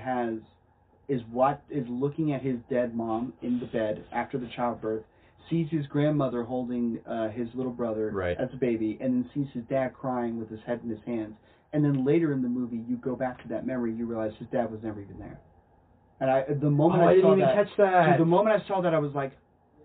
is looking at his dead mom in the bed after the childbirth, sees his grandmother holding his little brother Right. as a baby, and then sees his dad crying with his head in his hands. And then later in the movie, you go back to that memory, you realize his dad was never even there. And the moment Oh, I I saw didn't even that, catch that. dude, the moment I saw that, I was like,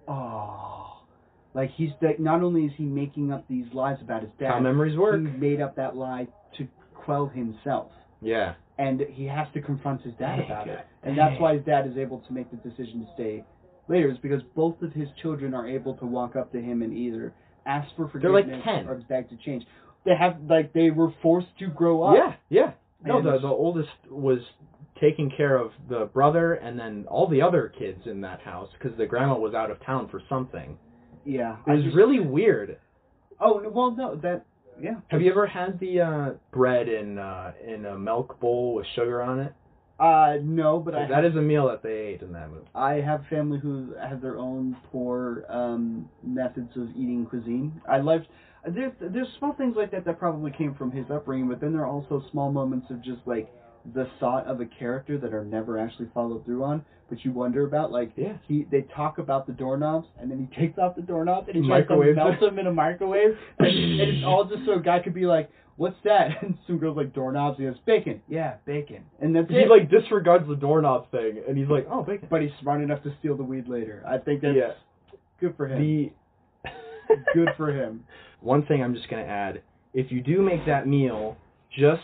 oh. Like, he's not only is he making up these lies about his dad, How memories work. he made up that lie to quell himself. Yeah. And he has to confront his dad Dang about it. it. And that's why his dad is able to make the decision to stay later, is because both of his children are able to walk up to him and either ask for They're like forgiveness 10. or beg to change. They were forced to grow up. Yeah, yeah. No, And- the oldest was taking care of the brother and then all the other kids in that house because the grandma was out of town for something. Yeah. It was really weird. Oh, well, no, yeah. Have you ever had the bread in a milk bowl with sugar on it? No, but That is a meal that they ate in that movie. I have family who have their own poor methods of eating cuisine. There's small things like that probably came from his upbringing, but then there are also small moments of just like the thought of a character that are never actually followed through on, but you wonder about. Like, Yeah. they talk about the doorknobs, and then he takes off the doorknobs and he tries to Microwaves melt them. them in a microwave, and it's all just so a guy could be like, "What's that?" And some girl's like, "Doorknobs." And he goes, "Bacon." Yeah, bacon. And that's He it. like disregards the doorknob thing, and he's like, "Oh, bacon." But he's smart enough to steal the weed later. I think that's Yeah. good for him. Good for him. One thing I'm just going to add, if you do make that meal, just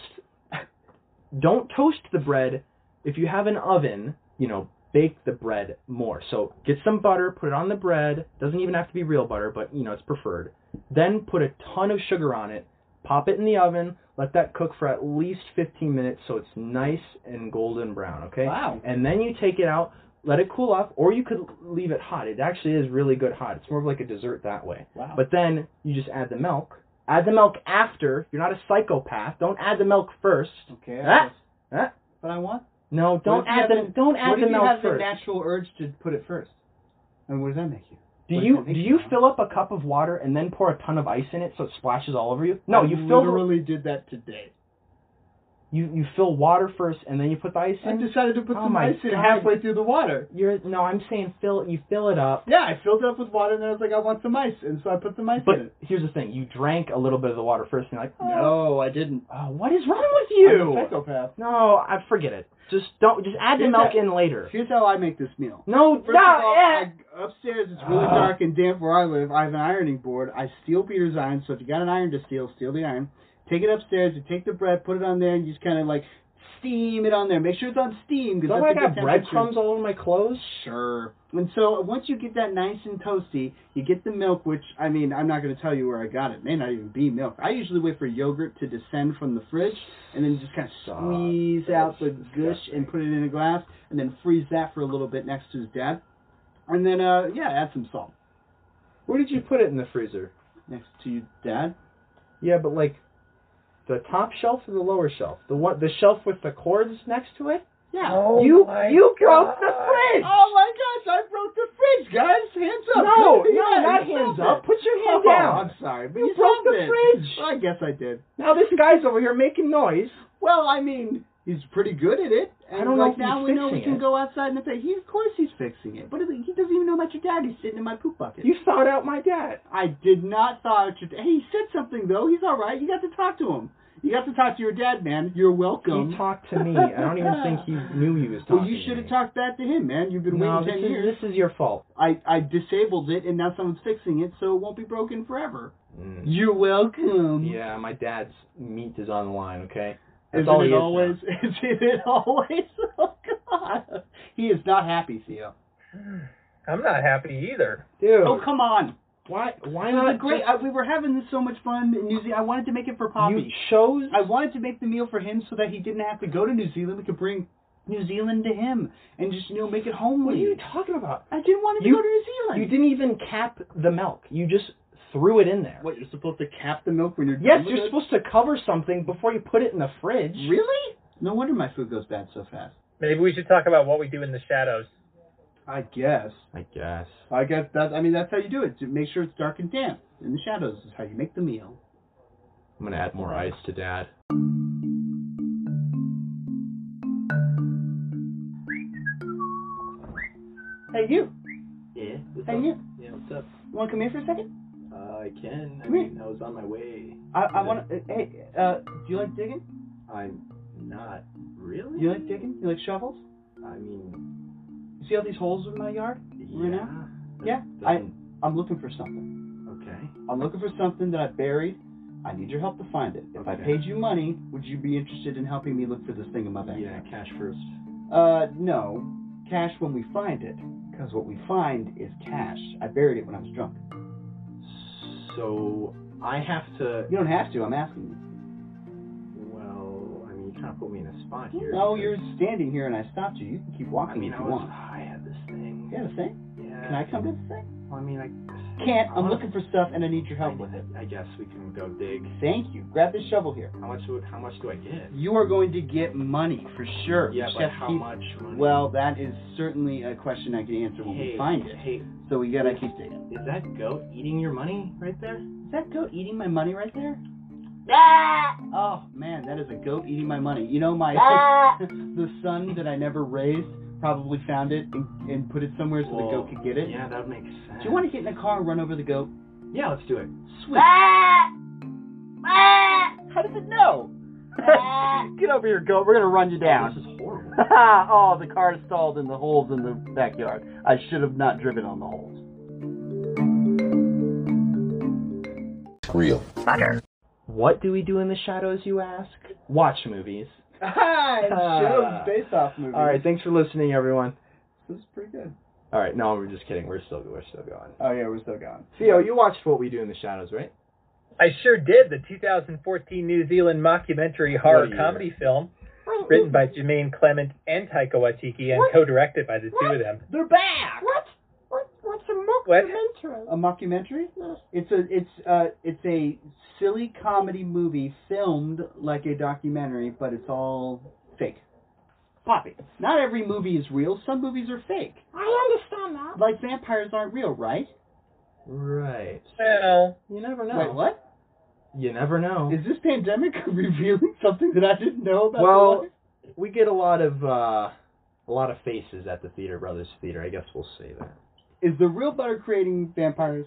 don't toast the bread. If you have an oven, bake the bread more. So get some butter, put it on the bread. Doesn't even have to be real butter, but, it's preferred. Then put a ton of sugar on it. Pop it in the oven. Let that cook for at least 15 minutes so it's nice and golden brown, okay? Wow. And then you take it out, let it cool off, or you could leave it hot. It actually is really good hot. It's more of like a dessert that way. Wow. But then you just add the milk. Add the milk after. You're not a psychopath. Don't add the milk first. Okay. But I want. No, don't add the milk first. What if you have the natural urge to put it first? And what does that make you? Do you fill up a cup of water and then pour a ton of ice in it so it splashes all over you? No, you literally did that today. You fill water first and then you put the ice in? I decided to put some ice in halfway through the water. I'm saying you fill it up. Yeah, I filled it up with water and then I was like, I want some ice, and so I put some ice in it. But here's the thing, you drank a little bit of the water first and you're like, no, I didn't. Oh, what is wrong with you? I'm a psychopath. No, I forget it. Just add the milk in later. Here's how I make this meal. No, First of all, upstairs it's really dark and damp where I live. I have an ironing board. I steal Peter's iron, so if you got an iron to steal the iron. Take it upstairs, you take the bread, put it on there, and you just kind of like steam it on there. Make sure it's on steam. Don't I got breadcrumbs all over my clothes? Sure. And so once you get that nice and toasty, you get the milk, which, I'm not going to tell you where I got it. It may not even be milk. I usually wait for yogurt to descend from the fridge, and then just kind of squeeze out the gush and put it in a glass, and then freeze that for a little bit next to his dad. And then, add some salt. Where did you put it in the freezer? Next to your dad. Yeah, but like the top shelf or the lower shelf? The shelf with the cords next to it? Yeah. Oh, you broke the fridge! Oh my gosh, I broke the fridge, guys! Hands up! No, not hands up. Put your hand down. I'm sorry, but you broke the fridge. Well, I guess I did. Now this guy's over here making noise. Well, he's pretty good at it. And I don't know if now we know we can it. go outside and say, of course he's fixing it. But he doesn't even know about your dad. He's sitting in my poop bucket. You thawed out my dad. I did not thaw out your dad. Hey, he said something, though. He's all right. You got to talk to him. You got to talk to your dad, man. You're welcome. He talked to me. I don't even think he knew he was talking to me. Well, you should have talked back to him, man. You've been waiting 10 years. This is your fault. I disabled it, and now someone's fixing it, so it won't be broken forever. You're welcome. Yeah, my dad's meat is on the line, okay? That's Isn't all it he is always? Isn't it always? Oh, God. He is not happy, Theo. I'm not happy either. Dude. Oh, come on. Why It not? was great. We were having this so much fun in New Zealand. I wanted to make it for Poppy. You chose? I wanted to make the meal for him so that he didn't have to go to New Zealand. We could bring New Zealand to him and just, make it homely. What are you talking about? I didn't want him to go to New Zealand. You didn't even cap the milk. You just threw it in there. What, you're supposed to cap the milk when you're Yes, done with you're it? supposed to cover something before you put it in the fridge. Really? No wonder my food goes bad so fast. Maybe we should talk about what we do in the shadows. I guess that's how you do it. To make sure it's dark and damp in the shadows is how you make the meal. I'm gonna add more ice to Dad. Hey, you. Yeah. Hey, you. Yeah. What's up? You want to come here for a second? I can. Come here. I was on my way. I want to. Hey, do you like digging? I'm not really. You like digging? You like shovels? I mean, you see all these holes in my yard right now? Yeah. I'm looking for something. Okay. I'm looking for something that I buried. I need your help to find it. If I paid you money, would you be interested in helping me look for this thing in my backyard? Yeah, cash first. No. Cash when we find it. Because what we find is cash. I buried it when I was drunk. So, I have to... You don't have to. I'm asking you. Well, I mean, you kind of put me in a spot here. No, you're standing here and I stopped you. You can keep walking if you want. I had this thing. You have a thing? Yeah. Can I come to the thing? Well, I mean, I... Can't. I'm looking for stuff and I need your help with it. I guess we can go dig. Thank you. Grab this shovel here. How much do I get? You are going to get money for sure. Yeah, but how much money? Well, that is certainly a question I can answer when we find it. Hey, so we gotta keep digging. Is that goat eating your money right there? Is that goat eating my money right there? Ah! Oh man, that is a goat eating my money. You know, my the son that I never raised probably found it and put it somewhere so the goat could get it. Yeah, that makes sense. Do you want to get in a car and run over the goat? Yeah, let's do it. Sweet. How does it know? Get over here, goat. We're gonna run you down. This is horrible. Oh, the car is stalled in the holes in the backyard. I should have not driven on the holes. real. Butter. What do we do in the shadows, you ask? Watch movies. Shows based off movies. All right, thanks for listening, everyone. This is pretty good. All right, no, we're just kidding. We're still going. Oh yeah, we're still going. Theo, you watched What We Do in the Shadows, right? I sure did. The 2014 New Zealand mockumentary horror comedy film, written by Jermaine Clement and Taika Waititi, and co-directed by the two of them. They're back. What's a mockumentary? A mockumentary? It's a silly comedy movie filmed like a documentary, but it's all fake. Poppy, not every movie is real. Some movies are fake. I understand that. Like vampires aren't real, right? Right. Well, you never know. Wait, what? You never know. Is this pandemic revealing something that I didn't know about? Well, we get a lot of faces at the Theater Brothers Theater. I guess we'll say that. Is the real butter creating vampires?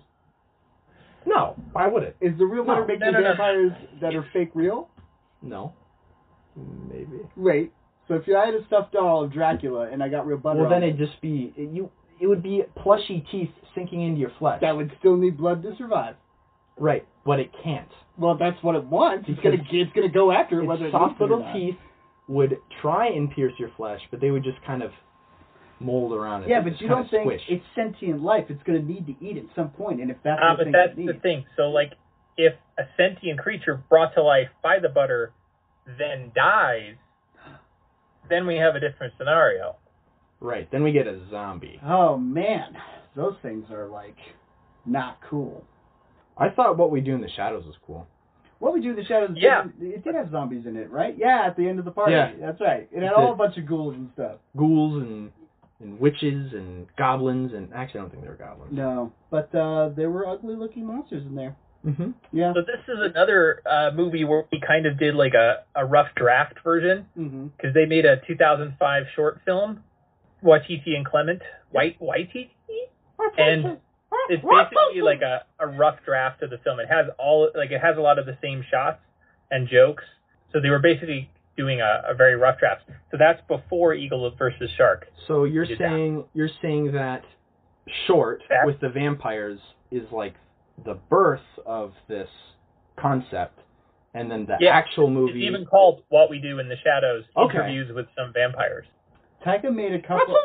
No. Why would it? Is the real butter making vampires that are fake real? No. Maybe. Wait. So if I had a stuffed doll of Dracula and I got real butter, well, then it'd just be it would be plushy teeth sinking into your flesh. That would still need blood to survive. Right, but it can't. Well, that's what it wants. It's gonna go after it, whether its soft little teeth would try and pierce your flesh, but they would just kind of mold around it. Yeah, but you don't think squish. It's sentient life. It's gonna need to eat at some point, and if that's but that's the thing. So, like, if a sentient creature brought to life by the butter then dies, then we have a different scenario. Right, then we get a zombie. Oh, man. Those things are, like, not cool. I thought What We Do in the Shadows was cool. What We Do in the Shadows, it did have zombies in it, right? Yeah, at the end of the party. Yeah. That's right. It had all a bunch of ghouls and stuff. Ghouls and witches and goblins, and actually I don't think they were goblins. No, but there were ugly-looking monsters in there. Mm-hmm. Yeah. So this is another movie where we kind of did like a rough draft version, because they made a 2005 short film, Waititi and Clement, Waititi, and it's basically like a rough draft of the film. It has a lot of the same shots and jokes. So they were basically doing a very rough draft. So that's before Eagle versus Shark. So you're saying that short with the vampires is like the birth of this concept, and then the actual movie. It's even called What We Do in the Shadows. Interviews with some vampires. Taika made a couple.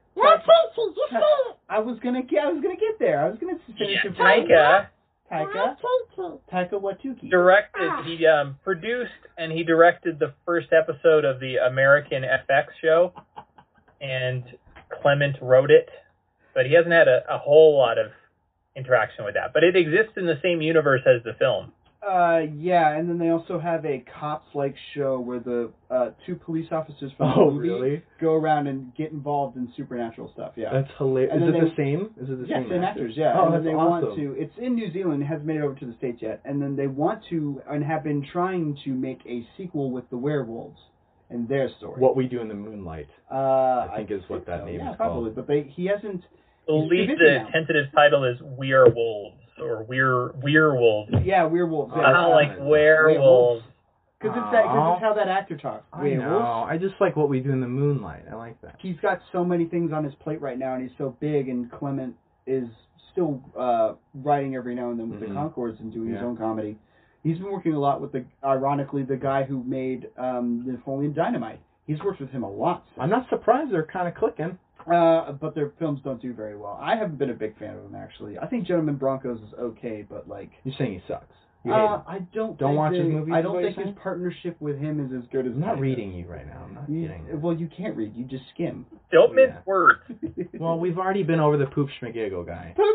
I was gonna get there. I was gonna finish it. Taika Waititi directed. He produced and he directed the first episode of the American FX show, and Clement wrote it, but he hasn't had a whole lot of interaction with that. But it exists in the same universe as the film. Yeah, and then they also have a cops-like show where the two police officers from the movie go around and get involved in supernatural stuff. Yeah, that's hilarious. Is it the same? Is it the same? Same actors. Yeah. Oh, and that's they awesome. want to. It's in New Zealand. It hasn't made it over to the States yet. And then they want to and have been trying to make a sequel with the werewolves and their story. What We Do in the Moonlight. I think is what that name is probably. called. But he hasn't. I believe the tentative title is We're Wolves or We're Wolves. Yeah, werewolves. Yeah. Not like werewolves. Because it's how that actor talks. I know. I just like What We Do in the Moonlight. I like that. He's got so many things on his plate right now, and he's so big. And Clement is still writing every now and then with the Concords and doing his own comedy. He's been working a lot with ironically, the guy who made Napoleon Dynamite. He's worked with him a lot. So. I'm not surprised they're kind of clicking. But their films don't do very well. I haven't been a big fan of them, actually. I think Gentlemen Broncos is okay, but like... You're saying he sucks. You hate him. I don't watch his movies? I don't think his partnership with him is as good as... I'm not reading you right now. I'm not kidding. Well, you can't read. You just skim. Don't mince words. Well, we've already been over the Poop Schmagiggle guy. Poop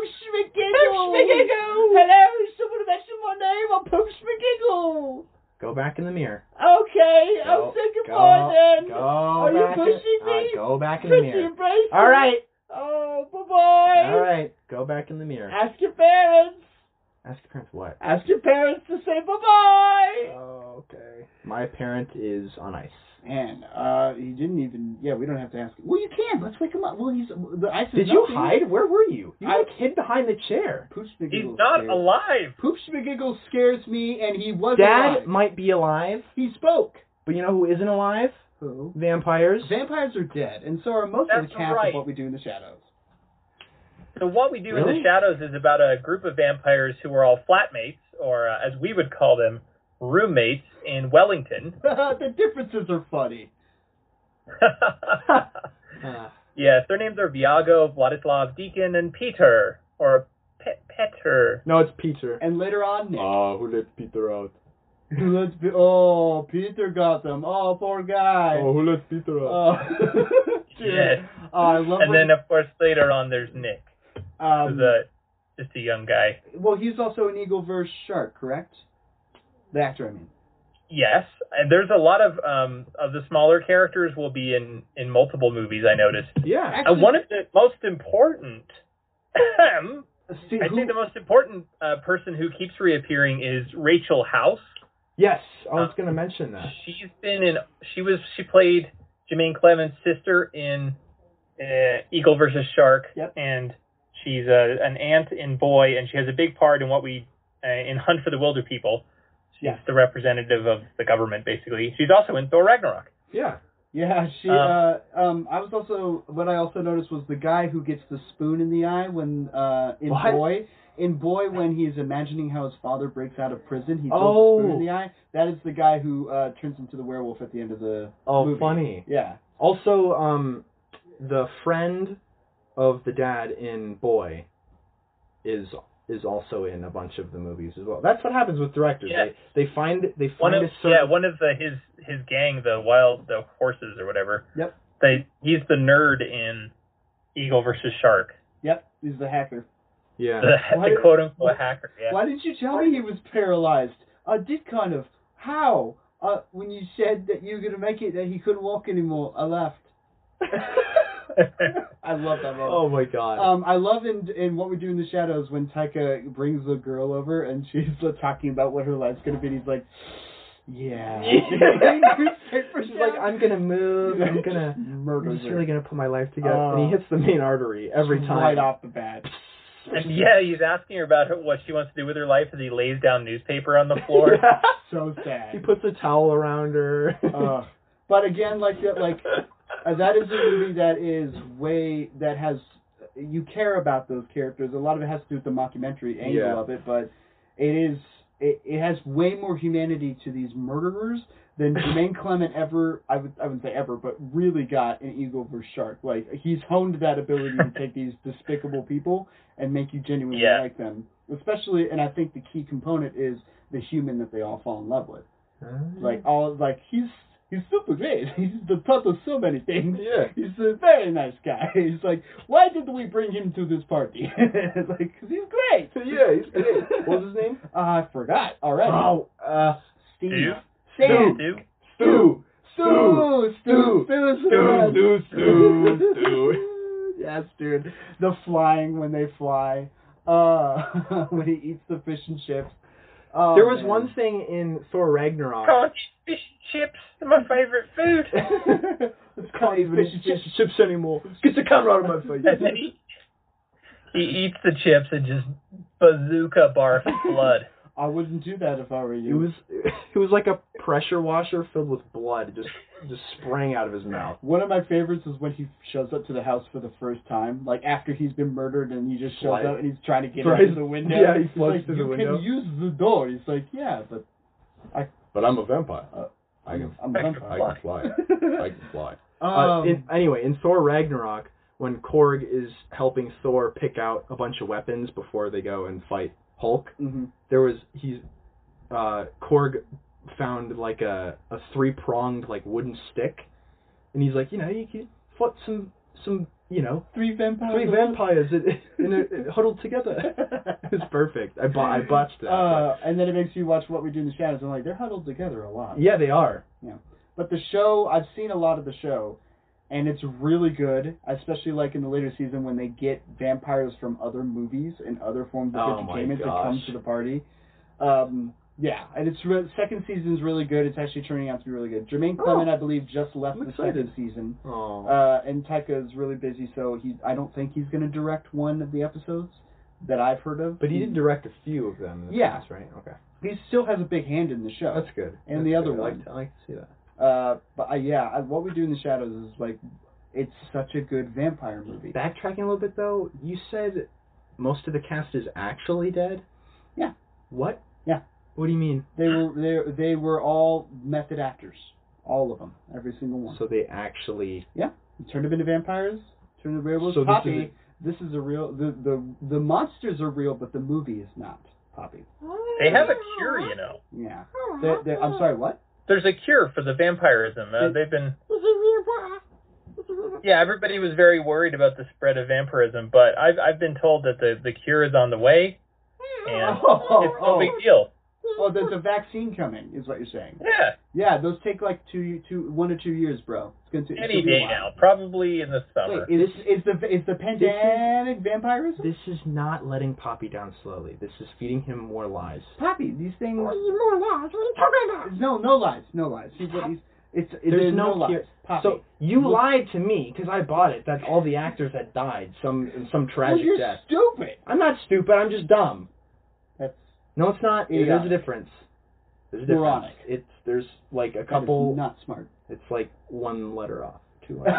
Schmagiggle! Hello, someone mention my name. I'm Poop Schmagiggle. Go back in the mirror. Okay, I'll say goodbye then. Are you pushing me? Go back in the mirror. Embrace all right. Oh, bye-bye. All right, go back in the mirror. Ask your parents. Ask your parents what? Ask your parents to say bye-bye. Oh, okay. My parent is on ice. And he didn't even... Yeah, we don't have to ask him. Well, you can. Let's wake him up. Well, the ice is Did you hide? Where were you? You hid behind the chair. He's not alive. Poop Schmagiggle scares me, and he was alive. Dad might be alive. He spoke. But you know who isn't alive? Who? Vampires. Vampires are dead, and so are most of the cast of What We Do in the Shadows. So What We Do in the Shadows is about a group of vampires who are all flatmates, or as we would call them, roommates in Wellington. The differences are funny. Yes, their names are Viago, Vladislav, Deacon, and Peter, or Peter. No, it's Peter. And later on, Nick. Who let Peter out? Peter got them. Oh, poor guy. Who let Peter out? Yes. I love and then, of course, later on, there's Nick, who's just a young guy. Well, he's also an Eagle vs. Shark, correct? The actor, I mean. Yes, and there's a lot of the smaller characters will be in multiple movies, I noticed. Yeah. Actually, one of the most important, I'd say the most important person who keeps reappearing is Rachel House. Yes, I was going to mention that. She played Jermaine Clement's sister in Eagle vs. Shark, and she's an aunt in Boy, and she has a big part in in Hunt for the Wilder People. She's the representative of the government, basically. She's also in Thor Ragnarok. Yeah. Yeah, she. What I also noticed was the guy who gets the spoon in the eye when in Boy when he's imagining how his father breaks out of prison, he throws the spoon in the eye. That is the guy who turns into the werewolf at the end of the movie. Funny. Yeah. Also, the friend of the dad in Boy is also in a bunch of the movies as well. That's what happens with directors. Yeah. They find one of his gang, the horses or whatever. Yep. He's the nerd in Eagle vs. Shark. Yep, he's the hacker. Yeah. The quote unquote hacker. Yeah. Why didn't you tell me he was paralyzed? I did kind of. How? When you said that you were gonna make it that he couldn't walk anymore, I laughed. I love that moment. Oh my god. I love in What We Do in the Shadows when Taika brings the girl over and she's talking about what her life's gonna be. And he's like, yeah. She's like, I'm gonna move. I'm gonna murder. I'm just really gonna put my life together. And he hits the main artery every time. Right off the bat. And he's asking her about what she wants to do with her life as he lays down newspaper on the floor. So sad. He puts a towel around her. But again, that is a movie that has you care about those characters. A lot of it has to do with the mockumentary angle of it, but it has way more humanity to these murderers than Jermaine Clement ever, I wouldn't say ever, but really got in Eagle vs. Shark. Like, he's honed that ability to take these despicable people and make you genuinely like them. Especially, and I think the key component is the human that they all fall in love with. He's super great. He's the top of so many things. Yeah. He's a very nice guy. He's like, why did we bring him to this party? Because he's great. Yeah, he's great. What was his name? I forgot already. Steve. Stu. Yes, dude. The flying when they fly. When he eats the fish and chips. Oh, there was one thing in Thor Ragnarok. Oh, fish and chips. They're my favorite food. It's not even fish and chips anymore. Get the camera out of my face. And then he eats the chips and just bazooka barfs blood. I wouldn't do that if I were you. It was like a pressure washer filled with blood just spraying out of his mouth. One of my favorites is when he shows up to the house for the first time, like after he's been murdered, and he just shows up and he's trying to get out of the window. Yeah, he floats through the window. You can use the door. He's like, yeah, but I'm a vampire. I can fly. I can fly. Anyway, in Thor Ragnarok, when Korg is helping Thor pick out a bunch of weapons before they go and fight Hulk, Korg found like a 3-pronged like wooden stick, and he's like, you could put some three vampires huddled together. It's perfect. I botched that. And then it makes you watch What We Do in the Shadows, and like, they're huddled together a lot. Yeah, they are. Yeah, but the show, I've seen a lot of the show, and it's really good, especially like in the later season when they get vampires from other movies and other forms of entertainment that come to the party. Yeah, and second season is really good. It's actually turning out to be really good. Jermaine Clement, I believe, just left the second season. And Taika is really busy, so I don't think he's going to direct one of the episodes that I've heard of. But he did direct a few of them in the past, right? Okay. He still has a big hand in the show. That's good. And the other one. I like to see that. What We Do in the Shadows is like, it's such a good vampire movie. Backtracking a little bit though, you said most of the cast is actually dead? Yeah. What Yeah. What do you mean? They were all method actors. All of them. Every single one. So they actually... Yeah. Turned them into vampires. Turned them into werewolves. So Poppy, this is a real... The monsters are real, but the movie is not, Poppy. They have a cure, you know. Yeah. I'm sorry, what? There's a cure for the vampirism. They've been... Yeah, everybody was very worried about the spread of vampirism, but I've been told that the cure is on the way, and it's no big deal. Oh, there's a vaccine coming, is what you're saying. Yeah. Yeah, those take like 1 to 2 years, bro. It's gonna Any day now, probably in the summer. Wait, is the pandemic vampirism? This is not letting Poppy down slowly. This is feeding him more lies. Poppy, these things... More lies? What are you talking about? No lies. There's no lies. Poppy. So you lied to me because I bought it that all the actors had died some tragic you're death. Stupid. I'm not stupid. I'm just dumb. No, it's not. Yeah. There's a difference. There's a difference. Moronic. There's like a couple. That is not smart. It's like one letter off. 2 letters.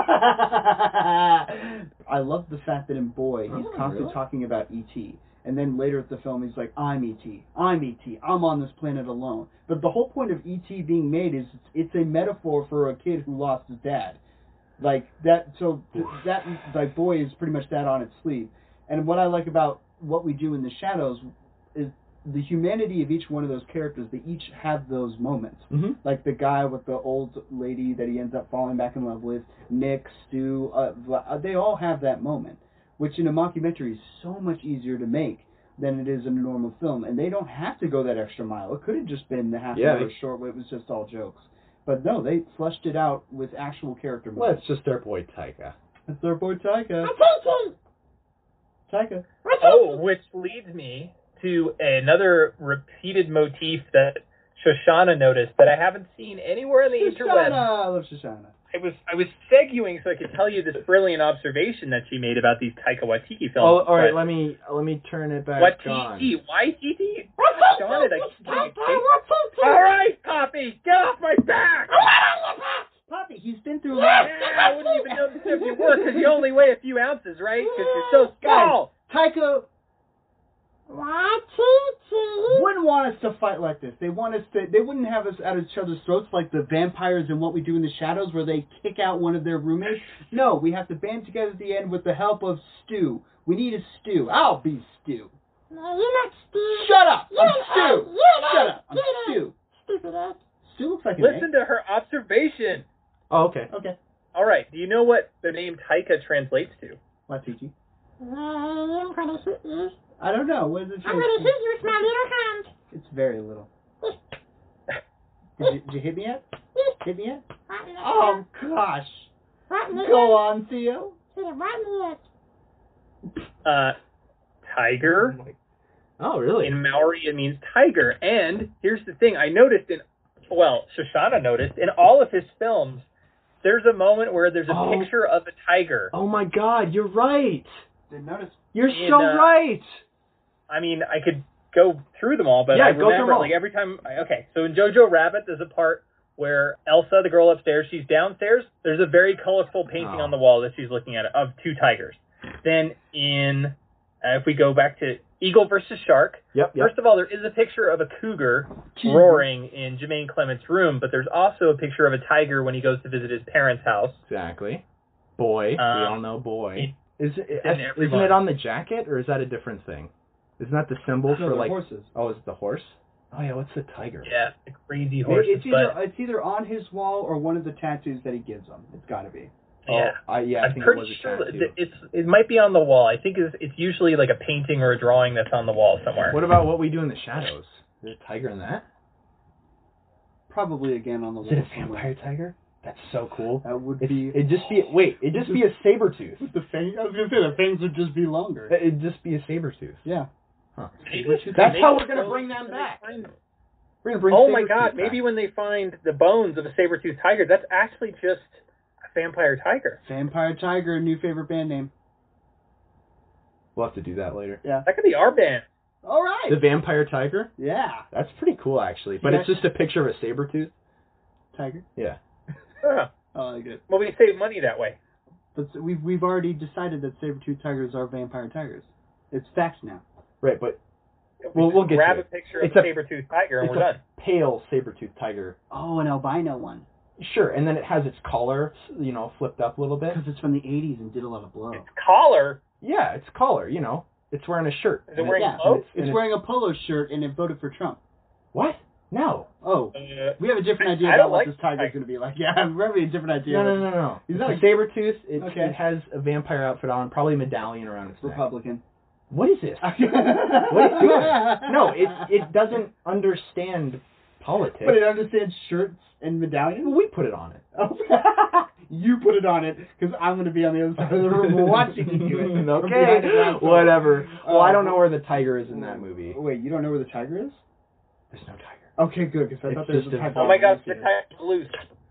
I love the fact that in Boy he's constantly talking about E.T. And then later at the film he's like, I'm E.T. I'm on this planet alone. But the whole point of E.T. being made is it's a metaphor for a kid who lost his dad. Like that. So that like Boy is pretty much that on its sleeve. And what I like about what we do in the shadows is the humanity of each one of those characters. They each have those moments. Mm-hmm. Like the guy with the old lady that he ends up falling back in love with, Nick, Stu, they all have that moment, which in a mockumentary is so much easier to make than it is in a normal film. And they don't have to go that extra mile. It could have just been the half-hour short where it was just all jokes. But no, they fleshed it out with actual character moments. Well, it's just their boy Taika. It's their boy Taika. Taika. Oh, which leads me to another repeated motif that Shoshana noticed that I haven't seen anywhere on the interwebs. I love Shoshana. I was seguing so I could tell you this brilliant observation that she made about these Taika Waititi films. Oh, all right. Let me turn it back on. Waititi? Darn it! All right, Poppy, get off my back! Poppy, he's been through a lot. I wouldn't even notice if you were, because you only weigh a few ounces, right? Because you're so small. Taika Waititi wouldn't want us to fight like this. They wouldn't have us at each other's throats like the vampires in What We Do in the Shadows, where they kick out one of their roommates. No, we have to band together at the end with the help of Stu. We need a Stu. I'll be Stu. No, you're not Stu. Shut up! I'm Stu. Shut up! I'm Stu. Stupid ass. Stu looks like an Listen to her observation. Oh, okay. Okay. All right. Do you know what the name Taika translates to? Waititi. I'm gonna hit you. I don't know. What is it? I'm gonna hit you with my little hand. It's very little. Did you hit me yet? Hit me yet? Oh gosh. Go on, Theo. Tiger. Oh, really? In Maori, it means tiger. And here's the thing: I noticed Shoshana noticed in all of his films, there's a moment where there's a picture of a tiger. Oh my God, you're right. Didn't notice. You're so right. I mean, I could go through them all, but yeah, I remember like every time. Okay, so in Jojo Rabbit, there's a part where Elsa, the girl upstairs, she's downstairs. There's a very colorful painting on the wall that she's looking at of two tigers. Then in, if we go back to Eagle versus Shark, first of all, there is a picture of a cougar roaring in Jermaine Clement's room, but there's also a picture of a tiger when he goes to visit his parents' house. Exactly. Boy, we all know Boy. Isn't it on the jacket, or is that a different thing? Isn't that the symbol for like horses? Oh, is it the horse? Oh yeah, what's the tiger? Yeah, the crazy horse. It's either on his wall or one of the tattoos that he gives them. It's got to be. Yeah, I I'm think pretty it was a sure tattoo. it might be on the wall. I think it's usually like a painting or a drawing that's on the wall somewhere. What about What We Do in the Shadows? Is there a tiger in that? Probably again on the wall. Is it a vampire tiger? That's so cool. That would be. It'd just be a saber tooth. The fangs. I was gonna say the fangs would just be longer. It'd just be a saber tooth. Yeah. Huh. That's how we're gonna bring them back. We're gonna bring. Oh my God! Maybe when they find the bones of a saber-toothed tiger, that's actually just a vampire tiger. Vampire Tiger, new favorite band name. We'll have to do that later. Yeah. That could be our band. All right. The Vampire Tiger. Yeah. That's pretty cool, actually. But it's just a picture of a saber tooth. Tiger. Yeah. Yeah. I like it. Well, we save money that way. But we've already decided that saber-toothed tigers are vampire tigers. It's facts now. Right, but We'll get grab to a it. picture of It's a a- saber-toothed tiger and It's we're a done. pale saber-toothed tiger. Oh, an albino one. Sure, and then it has its collar, flipped up a little bit. Because it's from the 80s and did a lot of blow. Collar? Yeah, its collar, It's wearing a shirt. Is it wearing yeah, clothes? it's wearing a polo shirt and it voted for Trump. What? No. Oh, we have a different idea I about don't what like this tiger's going to be like. Yeah, we're having a different idea. No. He's It's not a saber-tooth. Okay. It has a vampire outfit on, probably a medallion around its neck. Republican. What is this? What is doing? No, it doesn't understand politics. But it understands shirts and medallions? Well, we put it on it. Oh. You put it on it, because I'm going to be on the other side of the room watching you do it. Okay, whatever. Well, I don't know where the tiger is in that movie. Wait, you don't know where the tiger is? There's no tiger. Okay, good, because I thought there was a tiger. Oh my god, the tiger's loose.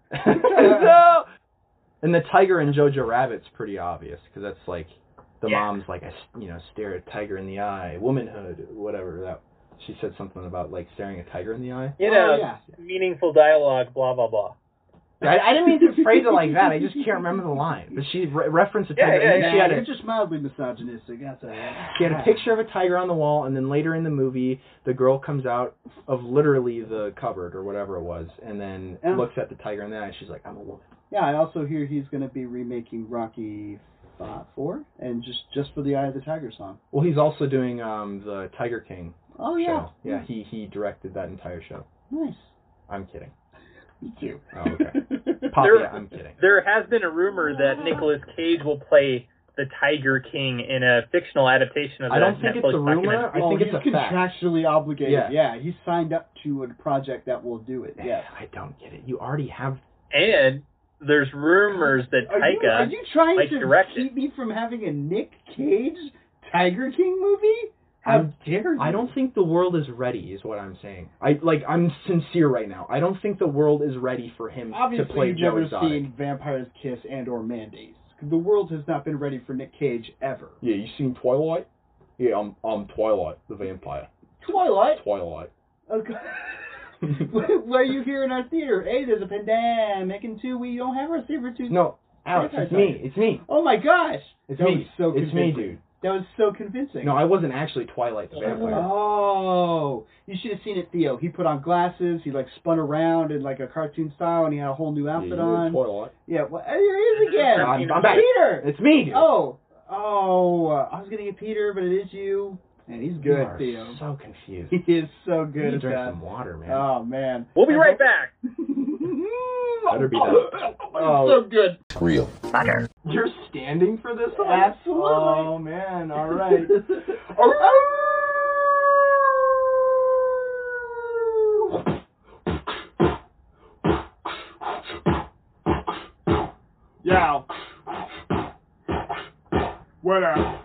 No! And the tiger in Jojo Rabbit's pretty obvious, because that's like, the mom's like, stare a tiger in the eye, womanhood, whatever. That she said something about like staring a tiger in the eye. Meaningful dialogue, blah, blah, blah. I didn't mean to phrase it like that. I just can't remember the line. But she referenced a tiger. and then she had you're just mildly misogynistic. She had a picture of a tiger on the wall, and then later in the movie, the girl comes out of literally the cupboard or whatever it was, and then looks at the tiger in the eye, and she's like, I'm a woman. Yeah, I also hear he's going to be remaking Rocky 4, and just for the Eye of the Tiger song. Well, he's also doing the Tiger King show. Yeah, he directed that entire show. Nice. I'm kidding. Me too. Oh, okay. I'm kidding. There has been a rumor that Nicolas Cage will play the Tiger King in a fictional adaptation of the I don't think Netflix it's a rumor. I think it's a fact. Contractually obligated. Yeah. He's signed up to a project that will do it. Yeah. I don't get it. You already have. And there's rumors that Taika Are you trying might to direct keep me from having a Nick Cage Tiger King movie? How dare you? I don't think the world is ready, is what I'm saying. I'm sincere right now. I don't think the world is ready for him to play you've Joe never Exotic. seen Vampires Kiss and or Mandates. The world has not been ready for Nick Cage ever. Yeah, you seen Twilight? Yeah, I'm Twilight, the vampire. Twilight? Twilight. Okay. What are you here in our theater? Hey, there's a pandemic, and 2, we don't have our saber-tooth. No, Alex, it's me. It's me. Oh my gosh! It's that me. Was so it's me, dude. That was so convincing. No, I wasn't actually Twilight the vampire. Oh, you should have seen it, Theo. He put on glasses. He spun around in a cartoon style, and he had a whole new outfit on. Twilight. Yeah, well, there he is again. I'm back. Peter. It's me, dude. Oh, I was gonna get Peter, but it is you. And he's good, you are Theo. So confused. He is so good. You at drink that. some water, man. Oh man. We'll be right back. Better be that. Oh, so good. Real. Butter. You're standing for this one? Absolutely. Oh man, all right. Yeah. What up?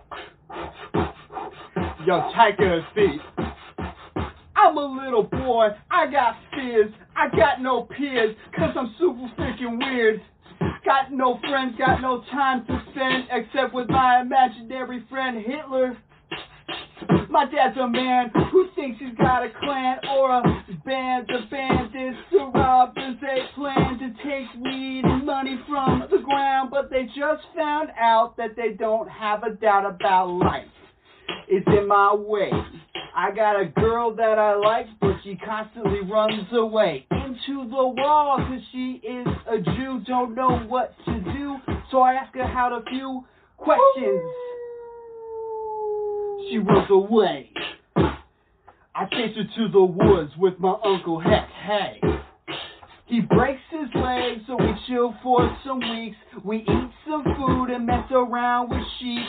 Yo, Taika his feet. I'm a little boy, I got fears, I got no peers, cause I'm super freaking weird. Got no friends, got no time to spend, except with my imaginary friend Hitler. My dad's a man who thinks he's got a clan or a band of bandits to rob as they plan to take weed and money from the ground, but they just found out that they don't have a doubt about life. It's in my way. I got a girl that I like, but she constantly runs away into the wall, cause she is a Jew, don't know what to do, so I ask her how to few questions. She runs away. I chase her to the woods with my Uncle Heck. Hey. He breaks his leg, so we chill for some weeks. We eat some food and mess around with sheep.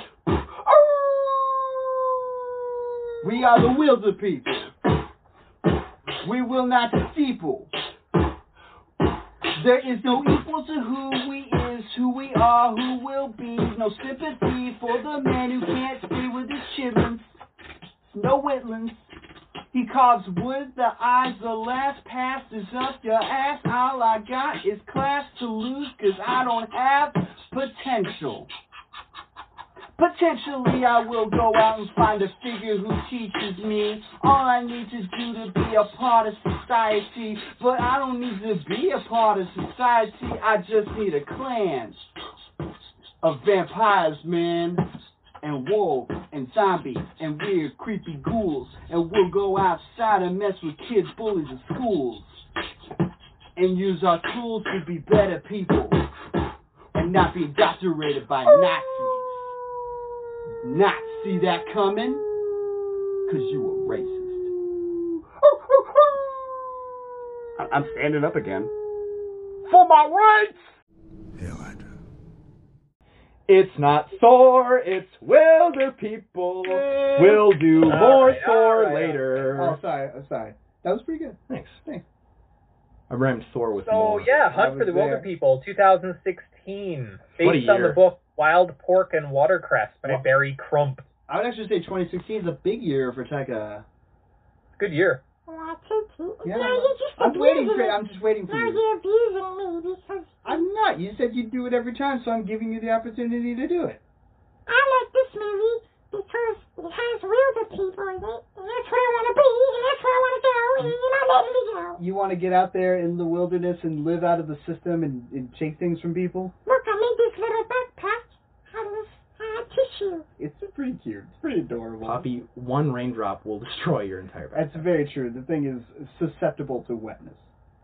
We are the Wilder people. We will not steeple. There is no equal to who we is, who we are, who will be. No sympathy for the man who can't stay with his chitlins. No whitlands. He carves wood, the eyes, the last pass is up your ass. All I got is class to lose, cause I don't have potential. Potentially I will go out and find a figure who teaches me all I need to do to be a part of society. But I don't need to be a part of society, I just need a clan of vampires, man. and wolves and zombies and weird creepy ghouls, and we'll go outside and mess with kids, bullies, and schools, and use our tools to be better people and not be indoctrinated by Nazis. Not see that coming? 'Cause you were racist. I'm standing up again. For my rights! It's not Thor, it's Wilder People. We'll do more Thor later. Oh, sorry. That was pretty good. Thanks. I rhymed Thor with So, more. yeah, Hunt for the Wilder People, 2016. What a Based on the year. book Wild Pork and Watercress by Barry Crump. I would actually say 2016 is a big year for Taika. Good year. Yeah, No, you're just I'm abusing me. just waiting for No, you. you're abusing me because I'm not. You said you'd do it every time, so I'm giving you the opportunity to do it. I like this movie because it has wilder people in it, and that's where I want to be, and that's where I want to go, and you're not letting me go. You want to get out there in the wilderness and live out of the system and take things from people? Look, I made this little backpack out of tissue. It's pretty cute. It's pretty adorable. Poppy, one raindrop will destroy your entire backpack. That's very true. The thing is susceptible to wetness.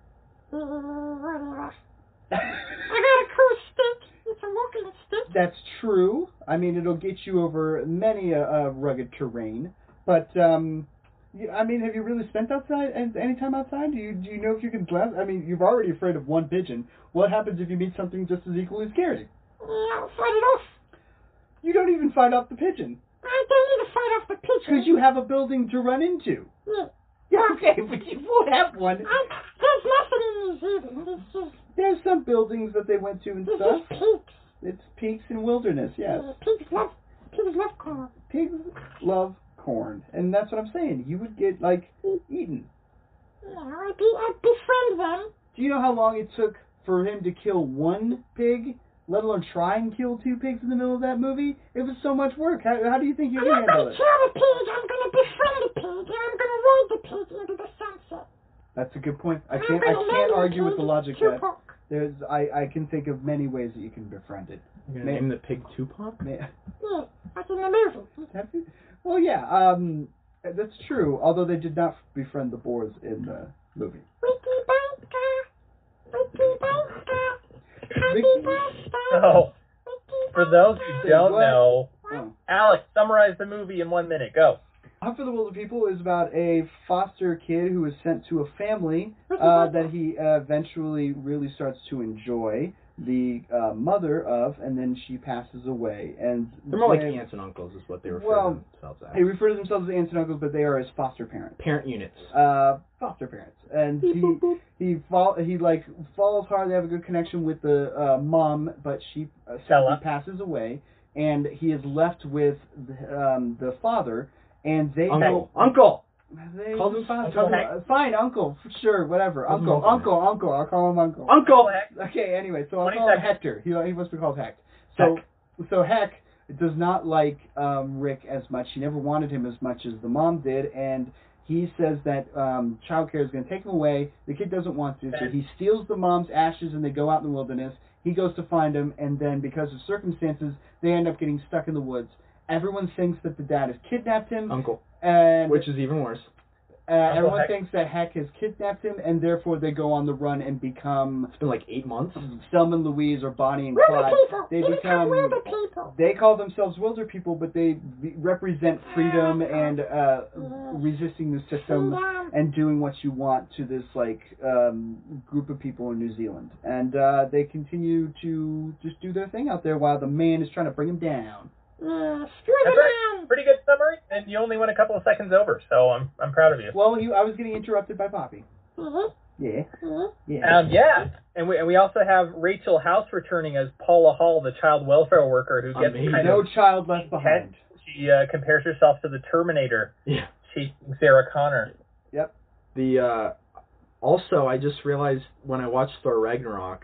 Whatever. I got a cool stick. It's a walking stick. That's true. I mean, it'll get you over many a rugged terrain. But, I mean, have you really spent outside any time outside? Do you know if you can blast? I mean, you're already afraid of one pigeon. What happens if you meet something just as equally scary? Yeah, I'll fight it off. You don't even fight off the pigeon. I don't need to fight off the pigeon. Because you have a building to run into. Yeah. Yeah, okay, but you won't have one. There's nothing in New Zealand. It's just... There's some buildings that they went to and It's stuff. just peaks. It's peaks and wilderness, yes. Yeah, pigs love corn. Pigs love corn. And that's what I'm saying. You would get, like, eaten. Yeah, I'd befriend them. Do you know how long it took for him to kill one pig, let alone try and kill two pigs in the middle of that movie? It was so much work. How do you think you can I'm not handle going to it? kill the pig. I'm going to befriend the pig, and I'm going to ride the pig into the sunset. That's a good point. I I'm can't gonna name argue the with the pig logic that Tupac. I can think of many ways that you can befriend it. You're going to name the pig Tupac? Yeah, like in the movie. Have you? Well, yeah, that's true. Although they did not befriend the boars in the movie. So, for those who don't What? know, Oh. Alex, summarize the movie in 1 minute. Go. Hunt for the Wilder People is about a foster kid who is sent to a family that he eventually really starts to enjoy the mother of, and then she passes away. And They're more like aunts and uncles is what they refer to themselves as. They refer to themselves as aunts and uncles, but they are his foster parents. Parent units. Foster parents. And he follows hard. They have a good connection with the mom, but she sadly passes away, and he is left with the father. And they Uncle. They Call him father. Fine, uncle. Sure, whatever. Call him Uncle. I'll call him uncle. Uncle. Okay. Anyway, so I'll call him Hector. He must be called Heck. So Heck does not like Rick as much. She never wanted him as much as the mom did, and he says that childcare is going to take him away. The kid doesn't want to, so he steals the mom's ashes, and they go out in the wilderness. He goes to find him, and then because of circumstances, they end up getting stuck in the woods. Everyone thinks that the dad has kidnapped him. Uncle. And which is even worse. Everyone thinks that Heck has kidnapped him, and therefore they go on the run and become... It's been like 8 months. Selma and Louise or Bonnie and Wilder Clyde. people. They become Wilder people. They call themselves Wilder people, but they represent freedom and resisting the system and doing what you want to this group of people in New Zealand. And they continue to just do their thing out there while the man is trying to bring them down. That's right. Pretty good summary, and you only went a couple of seconds over, so I'm proud of you. Well, I was getting interrupted by Poppy. Yeah. Yeah. And we also have Rachel House returning as Paula Hall, the child welfare worker who gets no child left behind. She compares herself to the Terminator. Yeah. She's Sarah Connor. Yep. Also, I just realized when I watched Thor Ragnarok,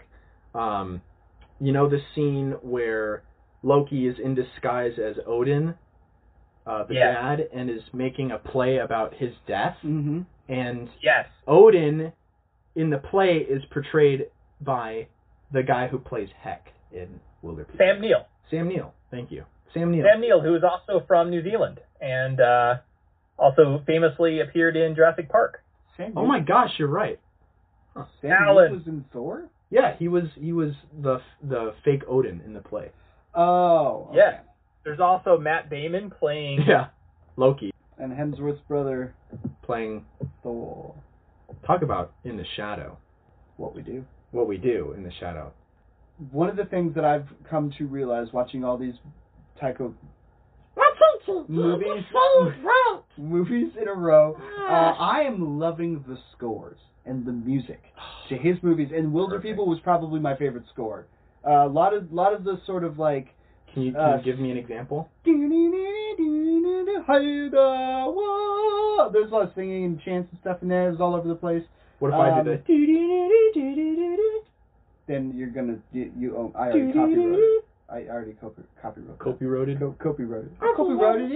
the scene where Loki is in disguise as Odin, the dad, and is making a play about his death. Mm-hmm. And Odin in the play is portrayed by the guy who plays Heck in Wilder People. Sam Neill. Sam Neill, thank you. Sam Neill. Sam Neill, who is also from New Zealand and also famously appeared in Jurassic Park. Oh my gosh, you're right. Huh. Sam Neill was in Thor? Yeah, he was the fake Odin in the play. Oh, okay. Yeah. There's also Matt Damon playing Loki. And Hemsworth's brother playing Thor. Talk about in the shadow. What we do. What we do in the shadow. One of the things that I've come to realize watching all these Taika movies in a row, I am loving the scores and the music to his movies. And Wilder People was probably my favorite score. A lot of the sort of like. Can you give me an example? There's a lot of singing and chants and stuff in there. It's all over the place. What if I do the? Then you're gonna I already copyrighted it. I already copyrighted. Copyrighted? Copyrighted. Copyrighted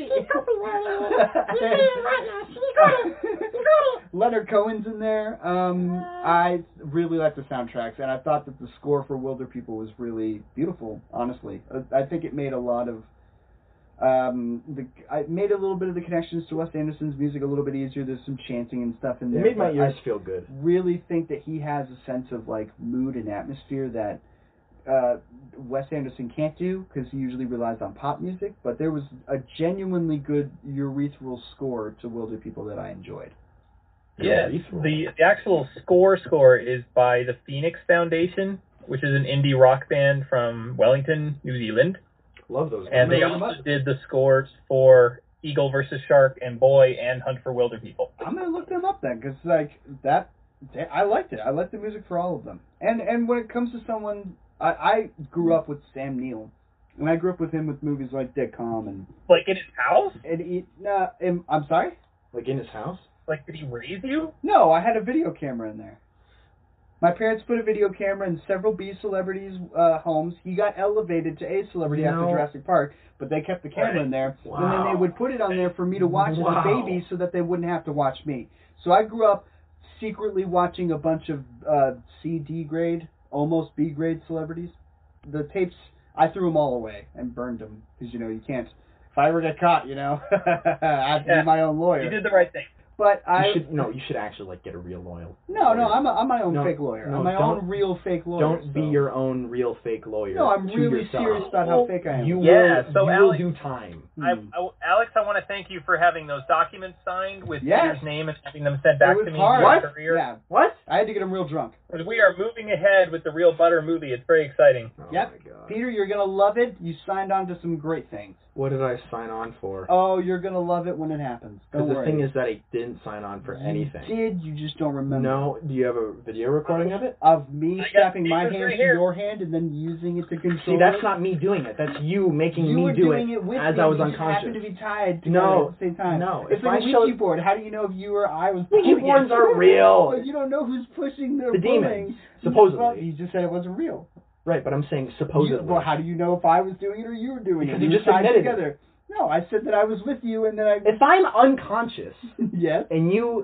it. Leonard Cohen's in there. I really like the soundtracks, and I thought that the score for Wilder People was really beautiful, honestly. I think it made a lot of I made a little bit of the connections to Wes Anderson's music a little bit easier. There's some chanting and stuff in there. It made my ears feel good. Really think that he has a sense of like mood and atmosphere that Wes Anderson can't do, because he usually relies on pop music. But there was a genuinely good urethral score to Wilder People that I enjoyed. Yeah, the actual score is by the Phoenix Foundation, which is an indie rock band from Wellington, New Zealand. Love those guys. And they also did the scores for Eagle vs. Shark and Boy and Hunt for Wilder People. I'm going to look them up then, because like that, I liked it. I liked the music for all of them. And when it comes to someone, I grew up with Sam Neill. And I grew up with him with movies like Dead Calm and... Like in his house? I'm sorry? Like in his house? Like, did he raise you? No, I had a video camera in there. My parents put a video camera in several B celebrities' homes. He got elevated to A celebrity after Jurassic Park, but they kept the camera in there. Wow. And then they would put it on there for me to watch as a baby so that they wouldn't have to watch me. So I grew up secretly watching a bunch of C-D grade, almost B grade celebrities. The tapes, I threw them all away and burned them. Because, you can't, if I ever get caught, I have to be my own lawyer. You did the right thing. But you should actually get a real lawyer. No, I'm my own fake lawyer. I'm my own real fake lawyer. Don't be your own real fake lawyer. No, I'm really serious about how fake I am. You will do time. Alex, I want to thank you for having those documents signed with Peter's name and having them sent back to me. What? Career. Yeah. What? I had to get him real drunk. Because we are moving ahead with the Real Butter movie. It's very exciting. Yep. My God. Peter, you're going to love it. You signed on to some great things. What did I sign on for? Oh, you're going to love it when it happens. Don't worry. The thing is that I didn't sign on for anything. You did, you just don't remember. No, do you have a video recording of it? Of me strapping my hand to your hand and then using it to control. See, that's not me doing it. That's you making me do it as I was unconscious. You happened to be tied together at the same time. No. It's like a Ouija board. How do you know if you or I was pulling Ouija boards are real. But you don't know who's pushing the demons, supposedly. Well, you just said it wasn't real. Right, but I'm saying supposedly. Well, how do you know if I was doing it or you were doing it? Because you just admitted together. it. No, I said that I was with you, and then If I'm unconscious, yes, and you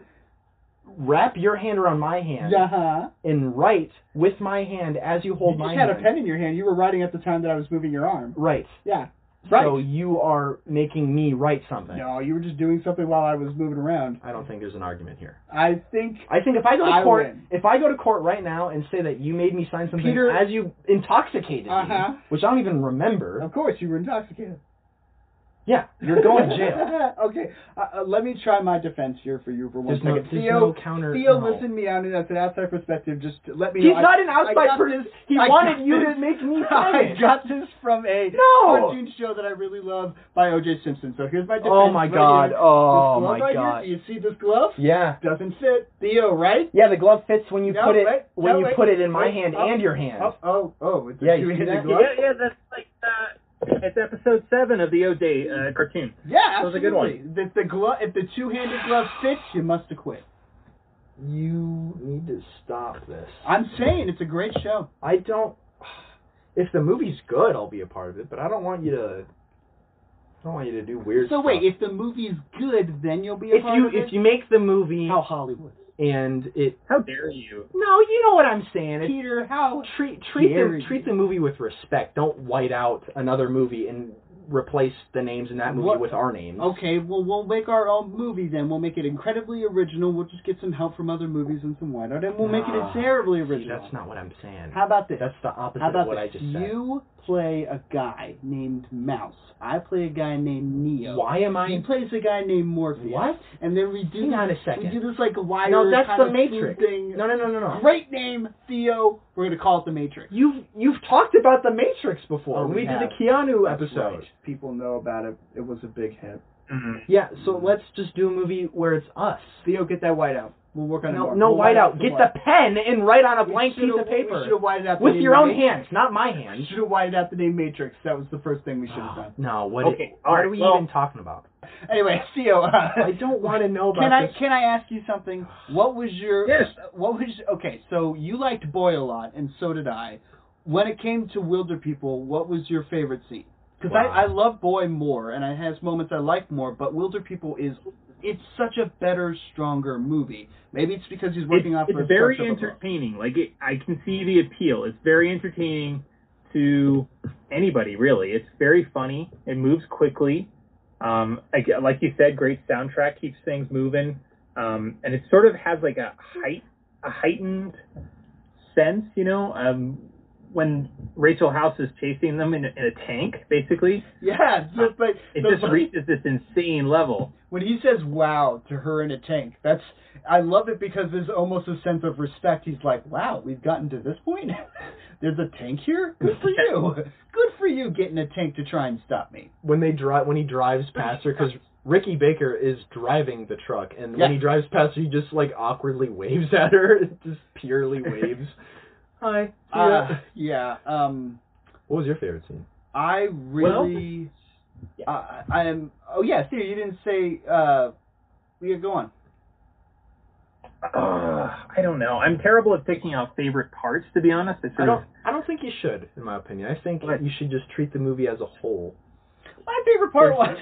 wrap your hand around my hand, and write with my hand as you hold my hand. You just had a pen in your hand. You were writing at the time that I was moving your arm. Right. Yeah. Right. So you are making me write something. No, you were just doing something while I was moving around. I don't think there's an argument here. I think if I go to court, if I go to court right now and say that you made me sign something Peter, as you intoxicated me, which I don't even remember. Of course, you were intoxicated. Yeah, you're going to jail. Okay, let me try my defense here for you for one second. Theo, listen me out, and that's an outside perspective. Just let me know. He's not an outside person. He wanted you to make me sign I got this from a cartoon show that I really love by O.J. Simpson. So here's my defense. Oh, my God. Oh, my Here. God. Do you see this glove? Yeah. Doesn't fit. Theo, right? Yeah, the glove fits when you put it in my hand and your hand. Oh. It's a two-handed glove? Yeah, that's like... It's episode 7 of the OJ cartoon. Yeah, absolutely. That was a good one. If the two-handed glove fits, you must acquit. You need to stop this. I'm saying it's a great show. I don't... If the movie's good, I'll be a part of it, but I don't want you to do weird stuff. So wait, if the movie's good, then you'll be a part of it? If you make the movie... How Hollywood. And it... How dare you? No, you know what I'm saying. Peter, how treat the movie with respect. Don't white out another movie and replace the names in that movie with our names. Okay, well, we'll make our own movie then. We'll make it incredibly original. We'll just get some help from other movies and some whiteout, and we'll make it terribly original. That's not what I'm saying. How about this? That's the opposite How about of what this? I just said. You play a guy named Mouse. I play a guy named Neo. Why am I? He plays a guy named Morpheus. What? And then we do. Hang on a second. We do this like wire. No, that's kind the of Matrix. Thing. No. Great name, Theo. We're gonna call it the Matrix. You've talked about the Matrix before. Oh, when we have. did the Keanu That's episode. right. People know about it. It was a big hit. Mm-hmm. Yeah, so let's just do a movie where it's us. Theo, get that whiteout. We'll work on it. No whiteout. Get the pen and write on a blank piece of paper. We should have whited out the with name your own Matrix. hands, not my hands. We should have whited out the name Matrix. That was the first thing we should have done. No, what are we even talking about? Anyway, Theo. I don't want to know about this. Can I ask you something? What was your... Yes. Okay, so you liked Boy a lot, and so did I. When it came to Wilder People, what was your favorite scene? Because I love Boy more, and it has moments I like more, but Wilder People is... It's such a better, stronger movie. Maybe it's because he's working off. It's very entertaining. Like I can see the appeal. It's very entertaining to anybody, really. It's very funny. It moves quickly. Like you said, great soundtrack keeps things moving. And it sort of has like a heightened sense, you know. When Rachel House is chasing them in a tank, basically. Yeah, just like it just reaches this insane level. When he says "wow" to her in a tank, I love it because there's almost a sense of respect. He's like, "Wow, we've gotten to this point. There's a tank here. Good for you. Good for you getting a tank to try and stop me." When he drives past her, because Ricky Baker is driving the truck, and when he drives past her, he just like awkwardly waves at her. Just purely waves. Hi. Yeah. What was your favorite scene? I really. I am. Oh yeah. See, you didn't say. Yeah, go on. I don't know. I'm terrible at picking out favorite parts, to be honest. I don't think you should, in my opinion. I think you should just treat the movie as a whole. My favorite part was.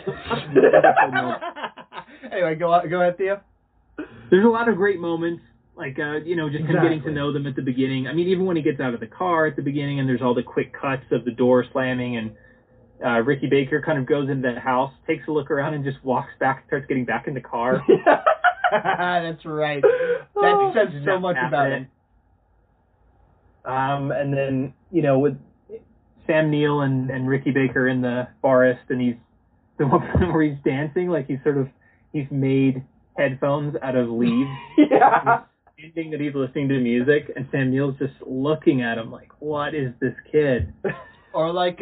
Anyway, go ahead, Theo. There's a lot of great moments. Like, just him getting to know them at the beginning. I mean, even when he gets out of the car at the beginning and there's all the quick cuts of the door slamming and Ricky Baker kind of goes into the house, takes a look around and just walks back, starts getting back in the car. That's right. That says so much about him. And then, with Sam Neill and Ricky Baker in the forest, and he's the one where he's dancing, like he's made headphones out of leaves. Yeah. That he's listening to music, and Sam Neill's just looking at him like, what is this kid? Or like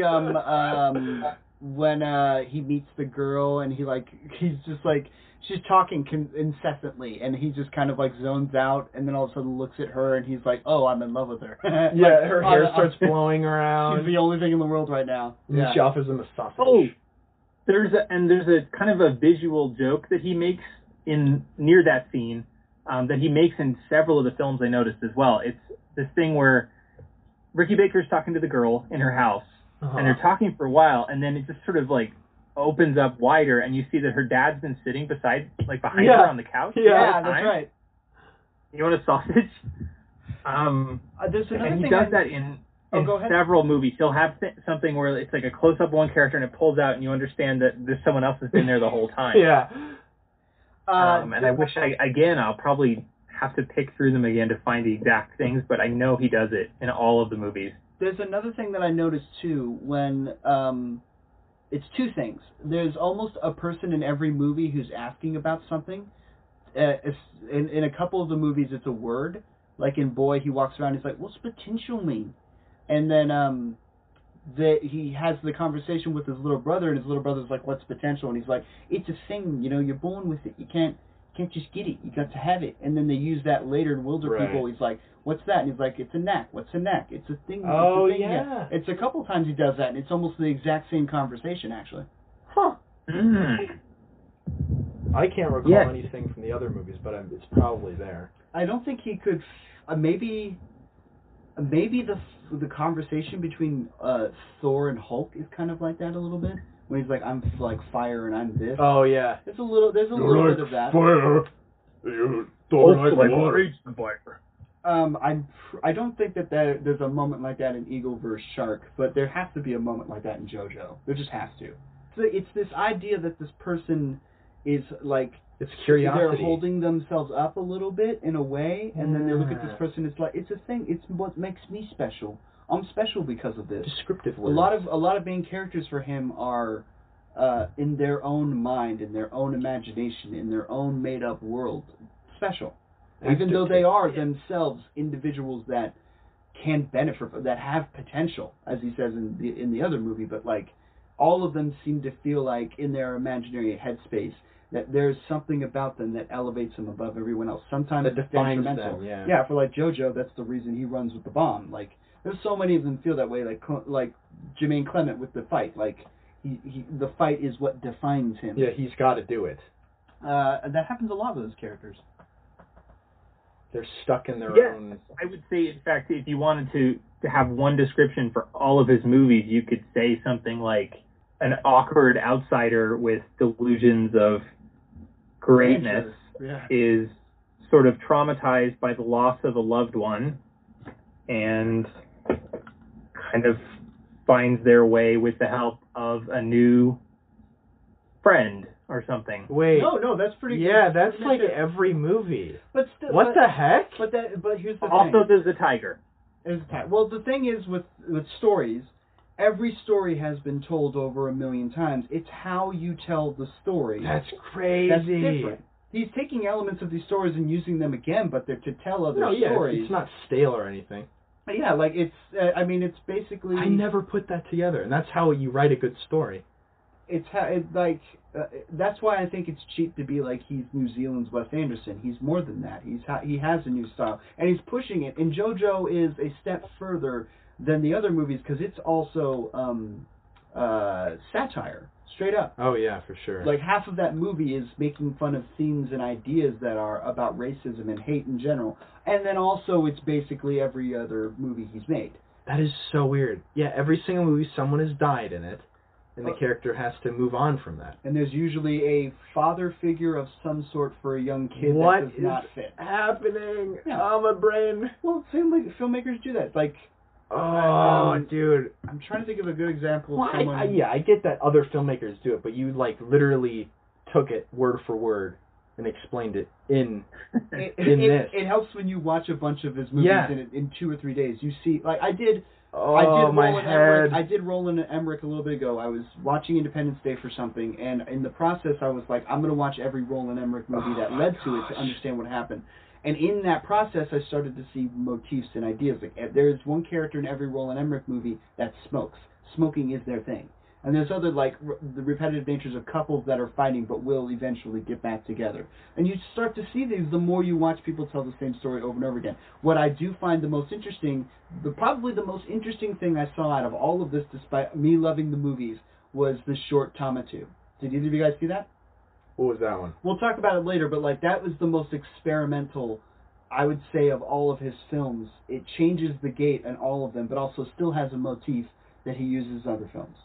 when he meets the girl and he's just like, she's talking incessantly, and he just kind of like zones out, and then all of a sudden looks at her and he's like, oh, I'm in love with her. Yeah, her hair starts blowing around. She's the only thing in the world right now. Yeah. She offers him a sausage. Oh, there's a kind of a visual joke that he makes near that scene. That he makes in several of the films I noticed as well. It's this thing where Ricky Baker's talking to the girl in her house, and they're talking for a while, and then it just sort of like opens up wider, and you see that her dad's been sitting behind her on the couch. Yeah, that's right. You want a sausage? There's another and he thing does that in several movies. He'll have something where it's like a close-up of one character, and it pulls out, and you understand that there's someone else has been there the whole time. Yeah. And I wish I'll probably have to pick through them again to find the exact things, but I know he does it in all of the movies. There's another thing that I noticed too when it's two things. There's almost a person in every movie who's asking about something. In a couple of the movies, it's a word. Like in Boy, he walks around, he's like, "What's potential mean?" And then he has the conversation with his little brother, and his little brother's like, "What's potential?" And he's like, "It's a thing, you're born with it. You can't just get it. You got to have it." And then they use that later in Wilder People. He's like, "What's that?" And he's like, "It's a knack." "What's a knack?" "It's a thing." Oh, it's a thing. yeah. It's a couple times he does that, and it's almost the exact same conversation, actually. Huh. Mm. I can't recall anything from the other movies, but it's probably there. I don't think he could. Maybe the conversation between Thor and Hulk is kind of like that a little bit. When he's like, "I'm like fire and I'm this." Oh yeah. There's a little bit of that. Fire. You don't like water. I don't think that there's a moment like that in Eagle vs. Shark, but there has to be a moment like that in JoJo. There just has to. it's this idea that this person is like it's curiosity. They're holding themselves up a little bit in a way, and then they look at this person. It's like it's a thing. It's what makes me special. I'm special because of this. Descriptive words. A lot of main characters for him are in their own mind, in their own imagination, in their own made up world, special. Even though they are themselves individuals that can benefit, that have potential, as he says in the other movie, but like all of them seem to feel like in their imaginary headspace that there's something about them that elevates them above everyone else. Sometimes that it's defines detrimental. them. Yeah. Yeah, for like JoJo, that's the reason he runs with the bomb. Like there's so many of them feel that way. Like Jermaine Clement with the fight. Like the fight is what defines him. Yeah, he's got to do it. And that happens a lot with those characters. They're stuck in their own... I would say, in fact, if you wanted to have one description for all of his movies, you could say something like an awkward outsider with delusions of greatness is sort of traumatized by the loss of a loved one and kind of finds their way with the help of a new friend or something. Wait. No, that's pretty good. Yeah, that's like every movie. But still, what the heck? But here's the thing. Also, there's a tiger. Well, the thing is with stories, every story has been told over 1 million times. It's how you tell the story. That's crazy. That's different. He's taking elements of these stories and using them again, but they're to tell other stories. It's not stale or anything. Yeah, like it's. It's basically. I never put that together, and that's how you write a good story. It's how that's why I think it's cheap to be like he's New Zealand's Wes Anderson. He's more than that. He has a new style, and he's pushing it. And JoJo is a step further than the other movies because it's also satire, straight up. Oh yeah, for sure. Like half of that movie is making fun of themes and ideas that are about racism and hate in general, and then also it's basically every other movie he's made. That is so weird. Yeah, every single movie someone has died in it. And the character has to move on from that. And there's usually a father figure of some sort for a young kid that does not fit. What is happening? Yeah. Oh, my brain. Well, filmmakers do that. Like, dude. I'm trying to think of a good example of someone... I get that other filmmakers do it, but you, like, literally took it word for word and explained it in this. It helps when you watch a bunch of his movies in 2 or 3 days. You see, like, I did Roland Emmerich a little bit ago. I was watching Independence Day for something, and in the process, I was like, I'm going to watch every Roland Emmerich movie that led to it to understand what happened. And in that process, I started to see motifs and ideas. Like, there's one character in every Roland Emmerich movie that smokes. Smoking is their thing. And there's other, like, the repetitive natures of couples that are fighting but will eventually get back together. And you start to see these the more you watch people tell the same story over and over again. What I do find the most interesting, probably the most interesting thing I saw out of all of this, despite me loving the movies, was the short Tamatu. Did either of you guys see that? What was that one? We'll talk about it later, but, like, that was the most experimental, I would say, of all of his films. It changes the gate in all of them, but also still has a motif that he uses in other films.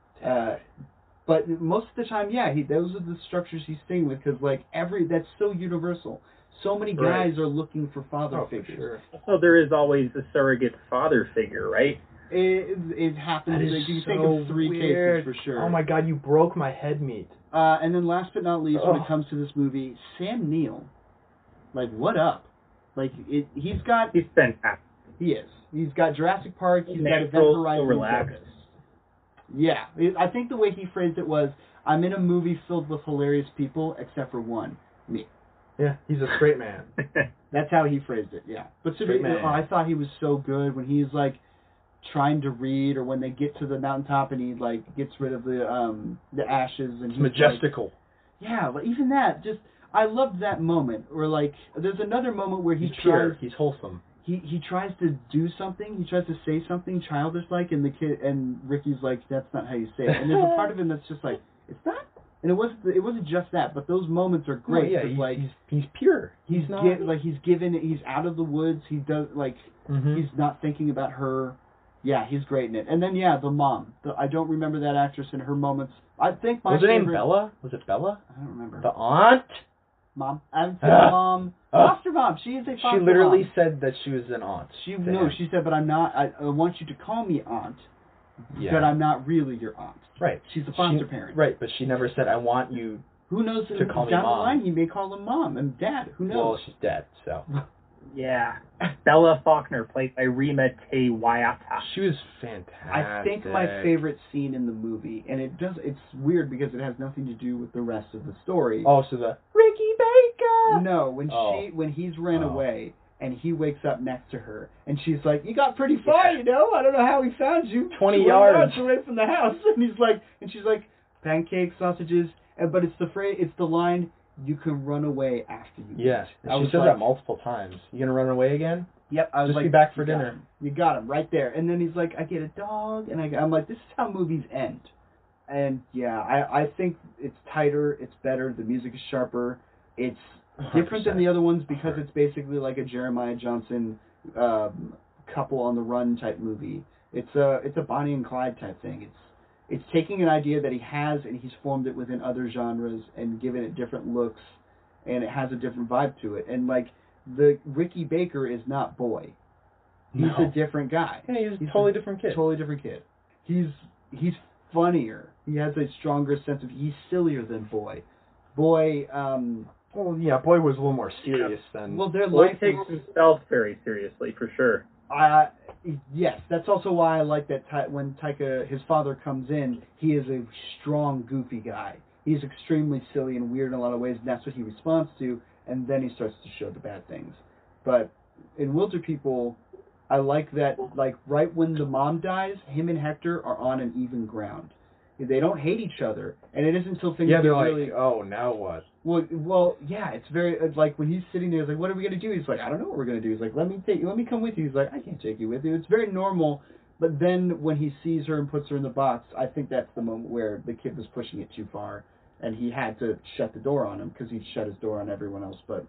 But most of the time, those are the structures he's staying with, because like that's so universal. So many guys are looking for father figures. Sure. So there is always a surrogate father figure, right? It happens. That is you so think of 3 weird. cases for sure. Oh my God, you broke my head meat. And then last but not least, when it comes to this movie, Sam Neill. Like, what up? Like, he's fantastic. He is. He's got Jurassic Park. He's got Event Horizon. Relaxed. Yeah, I think the way he phrased it was, I'm in a movie filled with hilarious people, except for one, me. Yeah, he's a straight man. That's how he phrased it, yeah. But I thought he was so good when he's, like, trying to read, or when they get to the mountaintop and he, like, gets rid of the ashes. And it's majestical. Like, yeah, but even that, I loved that moment, where, like, there's another moment where he's pure, he's wholesome. He tries to do something. He tries to say something childish-like, and the kid and Ricky's like, "That's not how you say it." And there's a part of him that's just like, "It's not." And it wasn't just that, but those moments are great. No, yeah, he's pure. He's out of the woods. He does he's not thinking about her. Yeah, he's great in it. And then the mom. I don't remember that actress and her moments. I think my was her name Bella? Was it Bella? I don't remember. The aunt. Mom. I haven't seen mom. Foster mom. She is a foster mom. She literally said that she was an aunt. She said, but I'm not. I want you to call me aunt, but I'm not really your aunt. Right. She's a foster parent. Right, but she never said, I want you Who knows? to call me down mom. the line, he may call him mom and dad. Who knows? Well, she's dead, so. Yeah. Bella Faulkner, played by Rima Te Waiata. She was fantastic. I think my favorite scene in the movie, and it's weird because it has nothing to do with the rest of the story. Oh, so the Ricky Baker! No, when he's ran away, and he wakes up next to her, and she's like, "You got pretty far, you know. I don't know how he found you. 20 yards away from the house." And she's like, "Pancakes, sausages," but it's the line, "You can run away after you." Yes, she says that multiple times. You gonna run away again? Yep. I was Just like, be back for dinner. You got him right there. And then he's like, "I get a dog," and I'm like, "This is how movies end." And yeah, I think it's tighter, it's better, the music is sharper, it's different than the other ones because it's basically like a Jeremiah Johnson couple on the run type movie. It's a Bonnie and Clyde type thing. It's taking an idea that he has and he's formed it within other genres and given it different looks, and it has a different vibe to it. And like the Ricky Baker is not Boy. He's a different guy. Yeah, he's a totally different kid. Totally different kid. He's funnier. He has a stronger sense of. He's sillier than Boy. Boy. Well, yeah, Boy was a little more serious than. Well, their Boy life takes himself very seriously, for sure. Yes, that's also why I like that when Taika, his father, comes in, he is a strong, goofy guy. He's extremely silly and weird in a lot of ways, and that's what he responds to, and then he starts to show the bad things. But in Wilder People, I like that, like, right when the mom dies, him and Hector are on an even ground. They don't hate each other, and it isn't until things they're really... like, oh, now what? Well, yeah, it's very, like, when he's sitting there, he's like, what are we going to do? He's like, I don't know what we're going to do. He's like, let me come with you. He's like, I can't take you with you. It's very normal, but then when he sees her and puts her in the box, I think that's the moment where the kid was pushing it too far, and he had to shut the door on him, because he shut his door on everyone else, but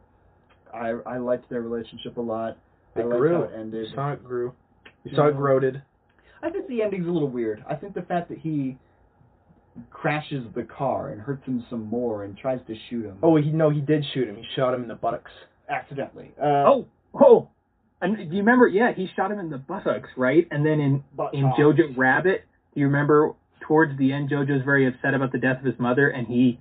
I liked their relationship a lot. It grew. How it ended. You saw it grew. You saw it growed. I think the ending's a little weird. I think the fact that he crashes the car and hurts him some more and tries to shoot him. Oh, he did shoot him. He shot him in the buttocks. Accidentally. And do you remember? Yeah, he shot him in the buttocks, right? And then in Jojo Rabbit, do you remember towards the end, Jojo's very upset about the death of his mother, and he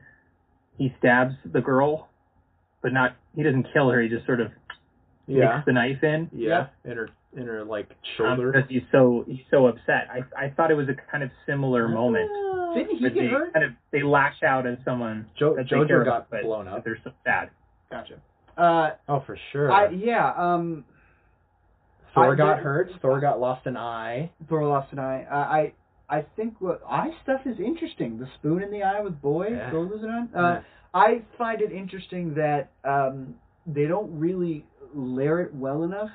stabs the girl, but he doesn't kill her. He just sort of makes the knife in. Yeah, in her like shoulder. Because he's so upset. I thought it was a kind of similar moment. Didn't he get hurt? They lash out at someone. Jojo got blown up. They're so sad. Gotcha. Oh, for sure. Thor got hurt. Thor got lost an eye. Thor lost an eye. I think what eye stuff is interesting. The spoon in the eye with Boy. Yeah. Thor losing an eye. I find it interesting that they don't really layer it well enough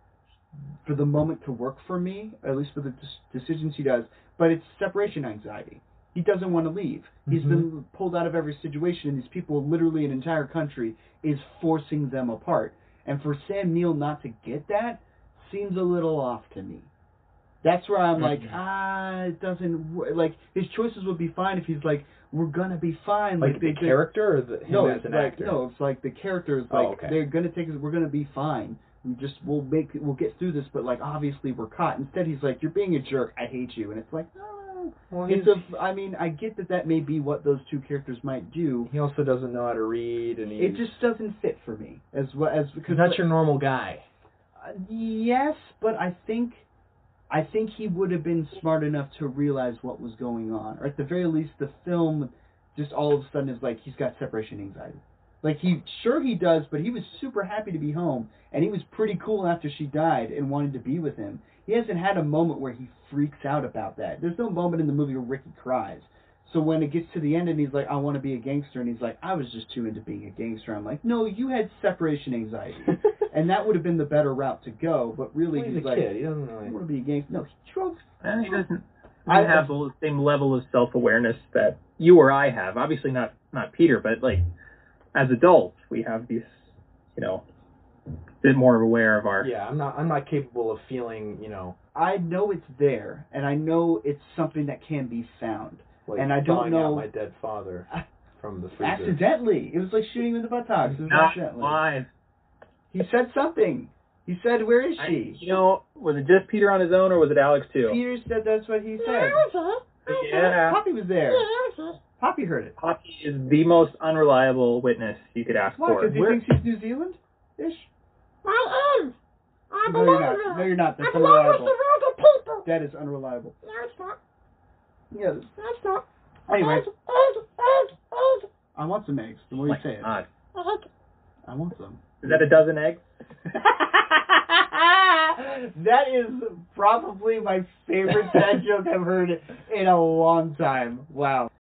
for the moment to work for me, at least for the decisions he does. But it's separation anxiety. He doesn't want to leave. He's been pulled out of every situation, and these people, literally an entire country, is forcing them apart. And for Sam Neill not to get that seems a little off to me. That's where I'm like, it doesn't, like, his choices would be fine if he's like, we're gonna be fine. Like the character or him as an actor? No, it's like the character is like, they're gonna take us, we're gonna be fine. We'll get through this, but like, obviously we're caught. Instead he's like, you're being a jerk, I hate you. And it's like, no. Well, I get that may be what those two characters might do. He also doesn't know how to read, and it just doesn't fit for me. Because that's your normal guy. Yes, but I think he would have been smart enough to realize what was going on. Or at the very least, the film just all of a sudden is like, he's got separation anxiety. Like, he does, but he was super happy to be home, and he was pretty cool after she died and wanted to be with him. He hasn't had a moment where he freaks out about that. There's no moment in the movie where Ricky cries. So when it gets to the end and he's like, I want to be a gangster, and he's like, I was just too into being a gangster. I'm like, no, you had separation anxiety. And that would have been the better route to go, but really he's like, kid. He doesn't really want to be a gangster. No, he drove. He doesn't have the same level of self-awareness that you or I have. Obviously not Peter, but like, as adults, we have these, a bit more aware of our... Yeah, I'm not capable of feeling, I know it's there, and I know it's something that can be found. Like, and I don't know... out my dead father from the freezer. Accidentally. It was like shooting him in the buttocks. It was not alive. He said something. He said, "Where is she?" Was it just Peter on his own, or was it Alex too? Peter said that's what he said. Yeah. Poppy was there. Poppy heard it. Poppy is the most unreliable witness you could ask Why? for. Because he thinks he's New Zealand-ish? I am. I No, you're not. No, you're not. That's unreliable. That is unreliable. No, it's not. Yeah. No, it's not. Anyway, Egg. I want some eggs. The more you say it. God. I want some. Is that a dozen eggs? That is probably my favorite dad joke I've heard in a long time. Wow.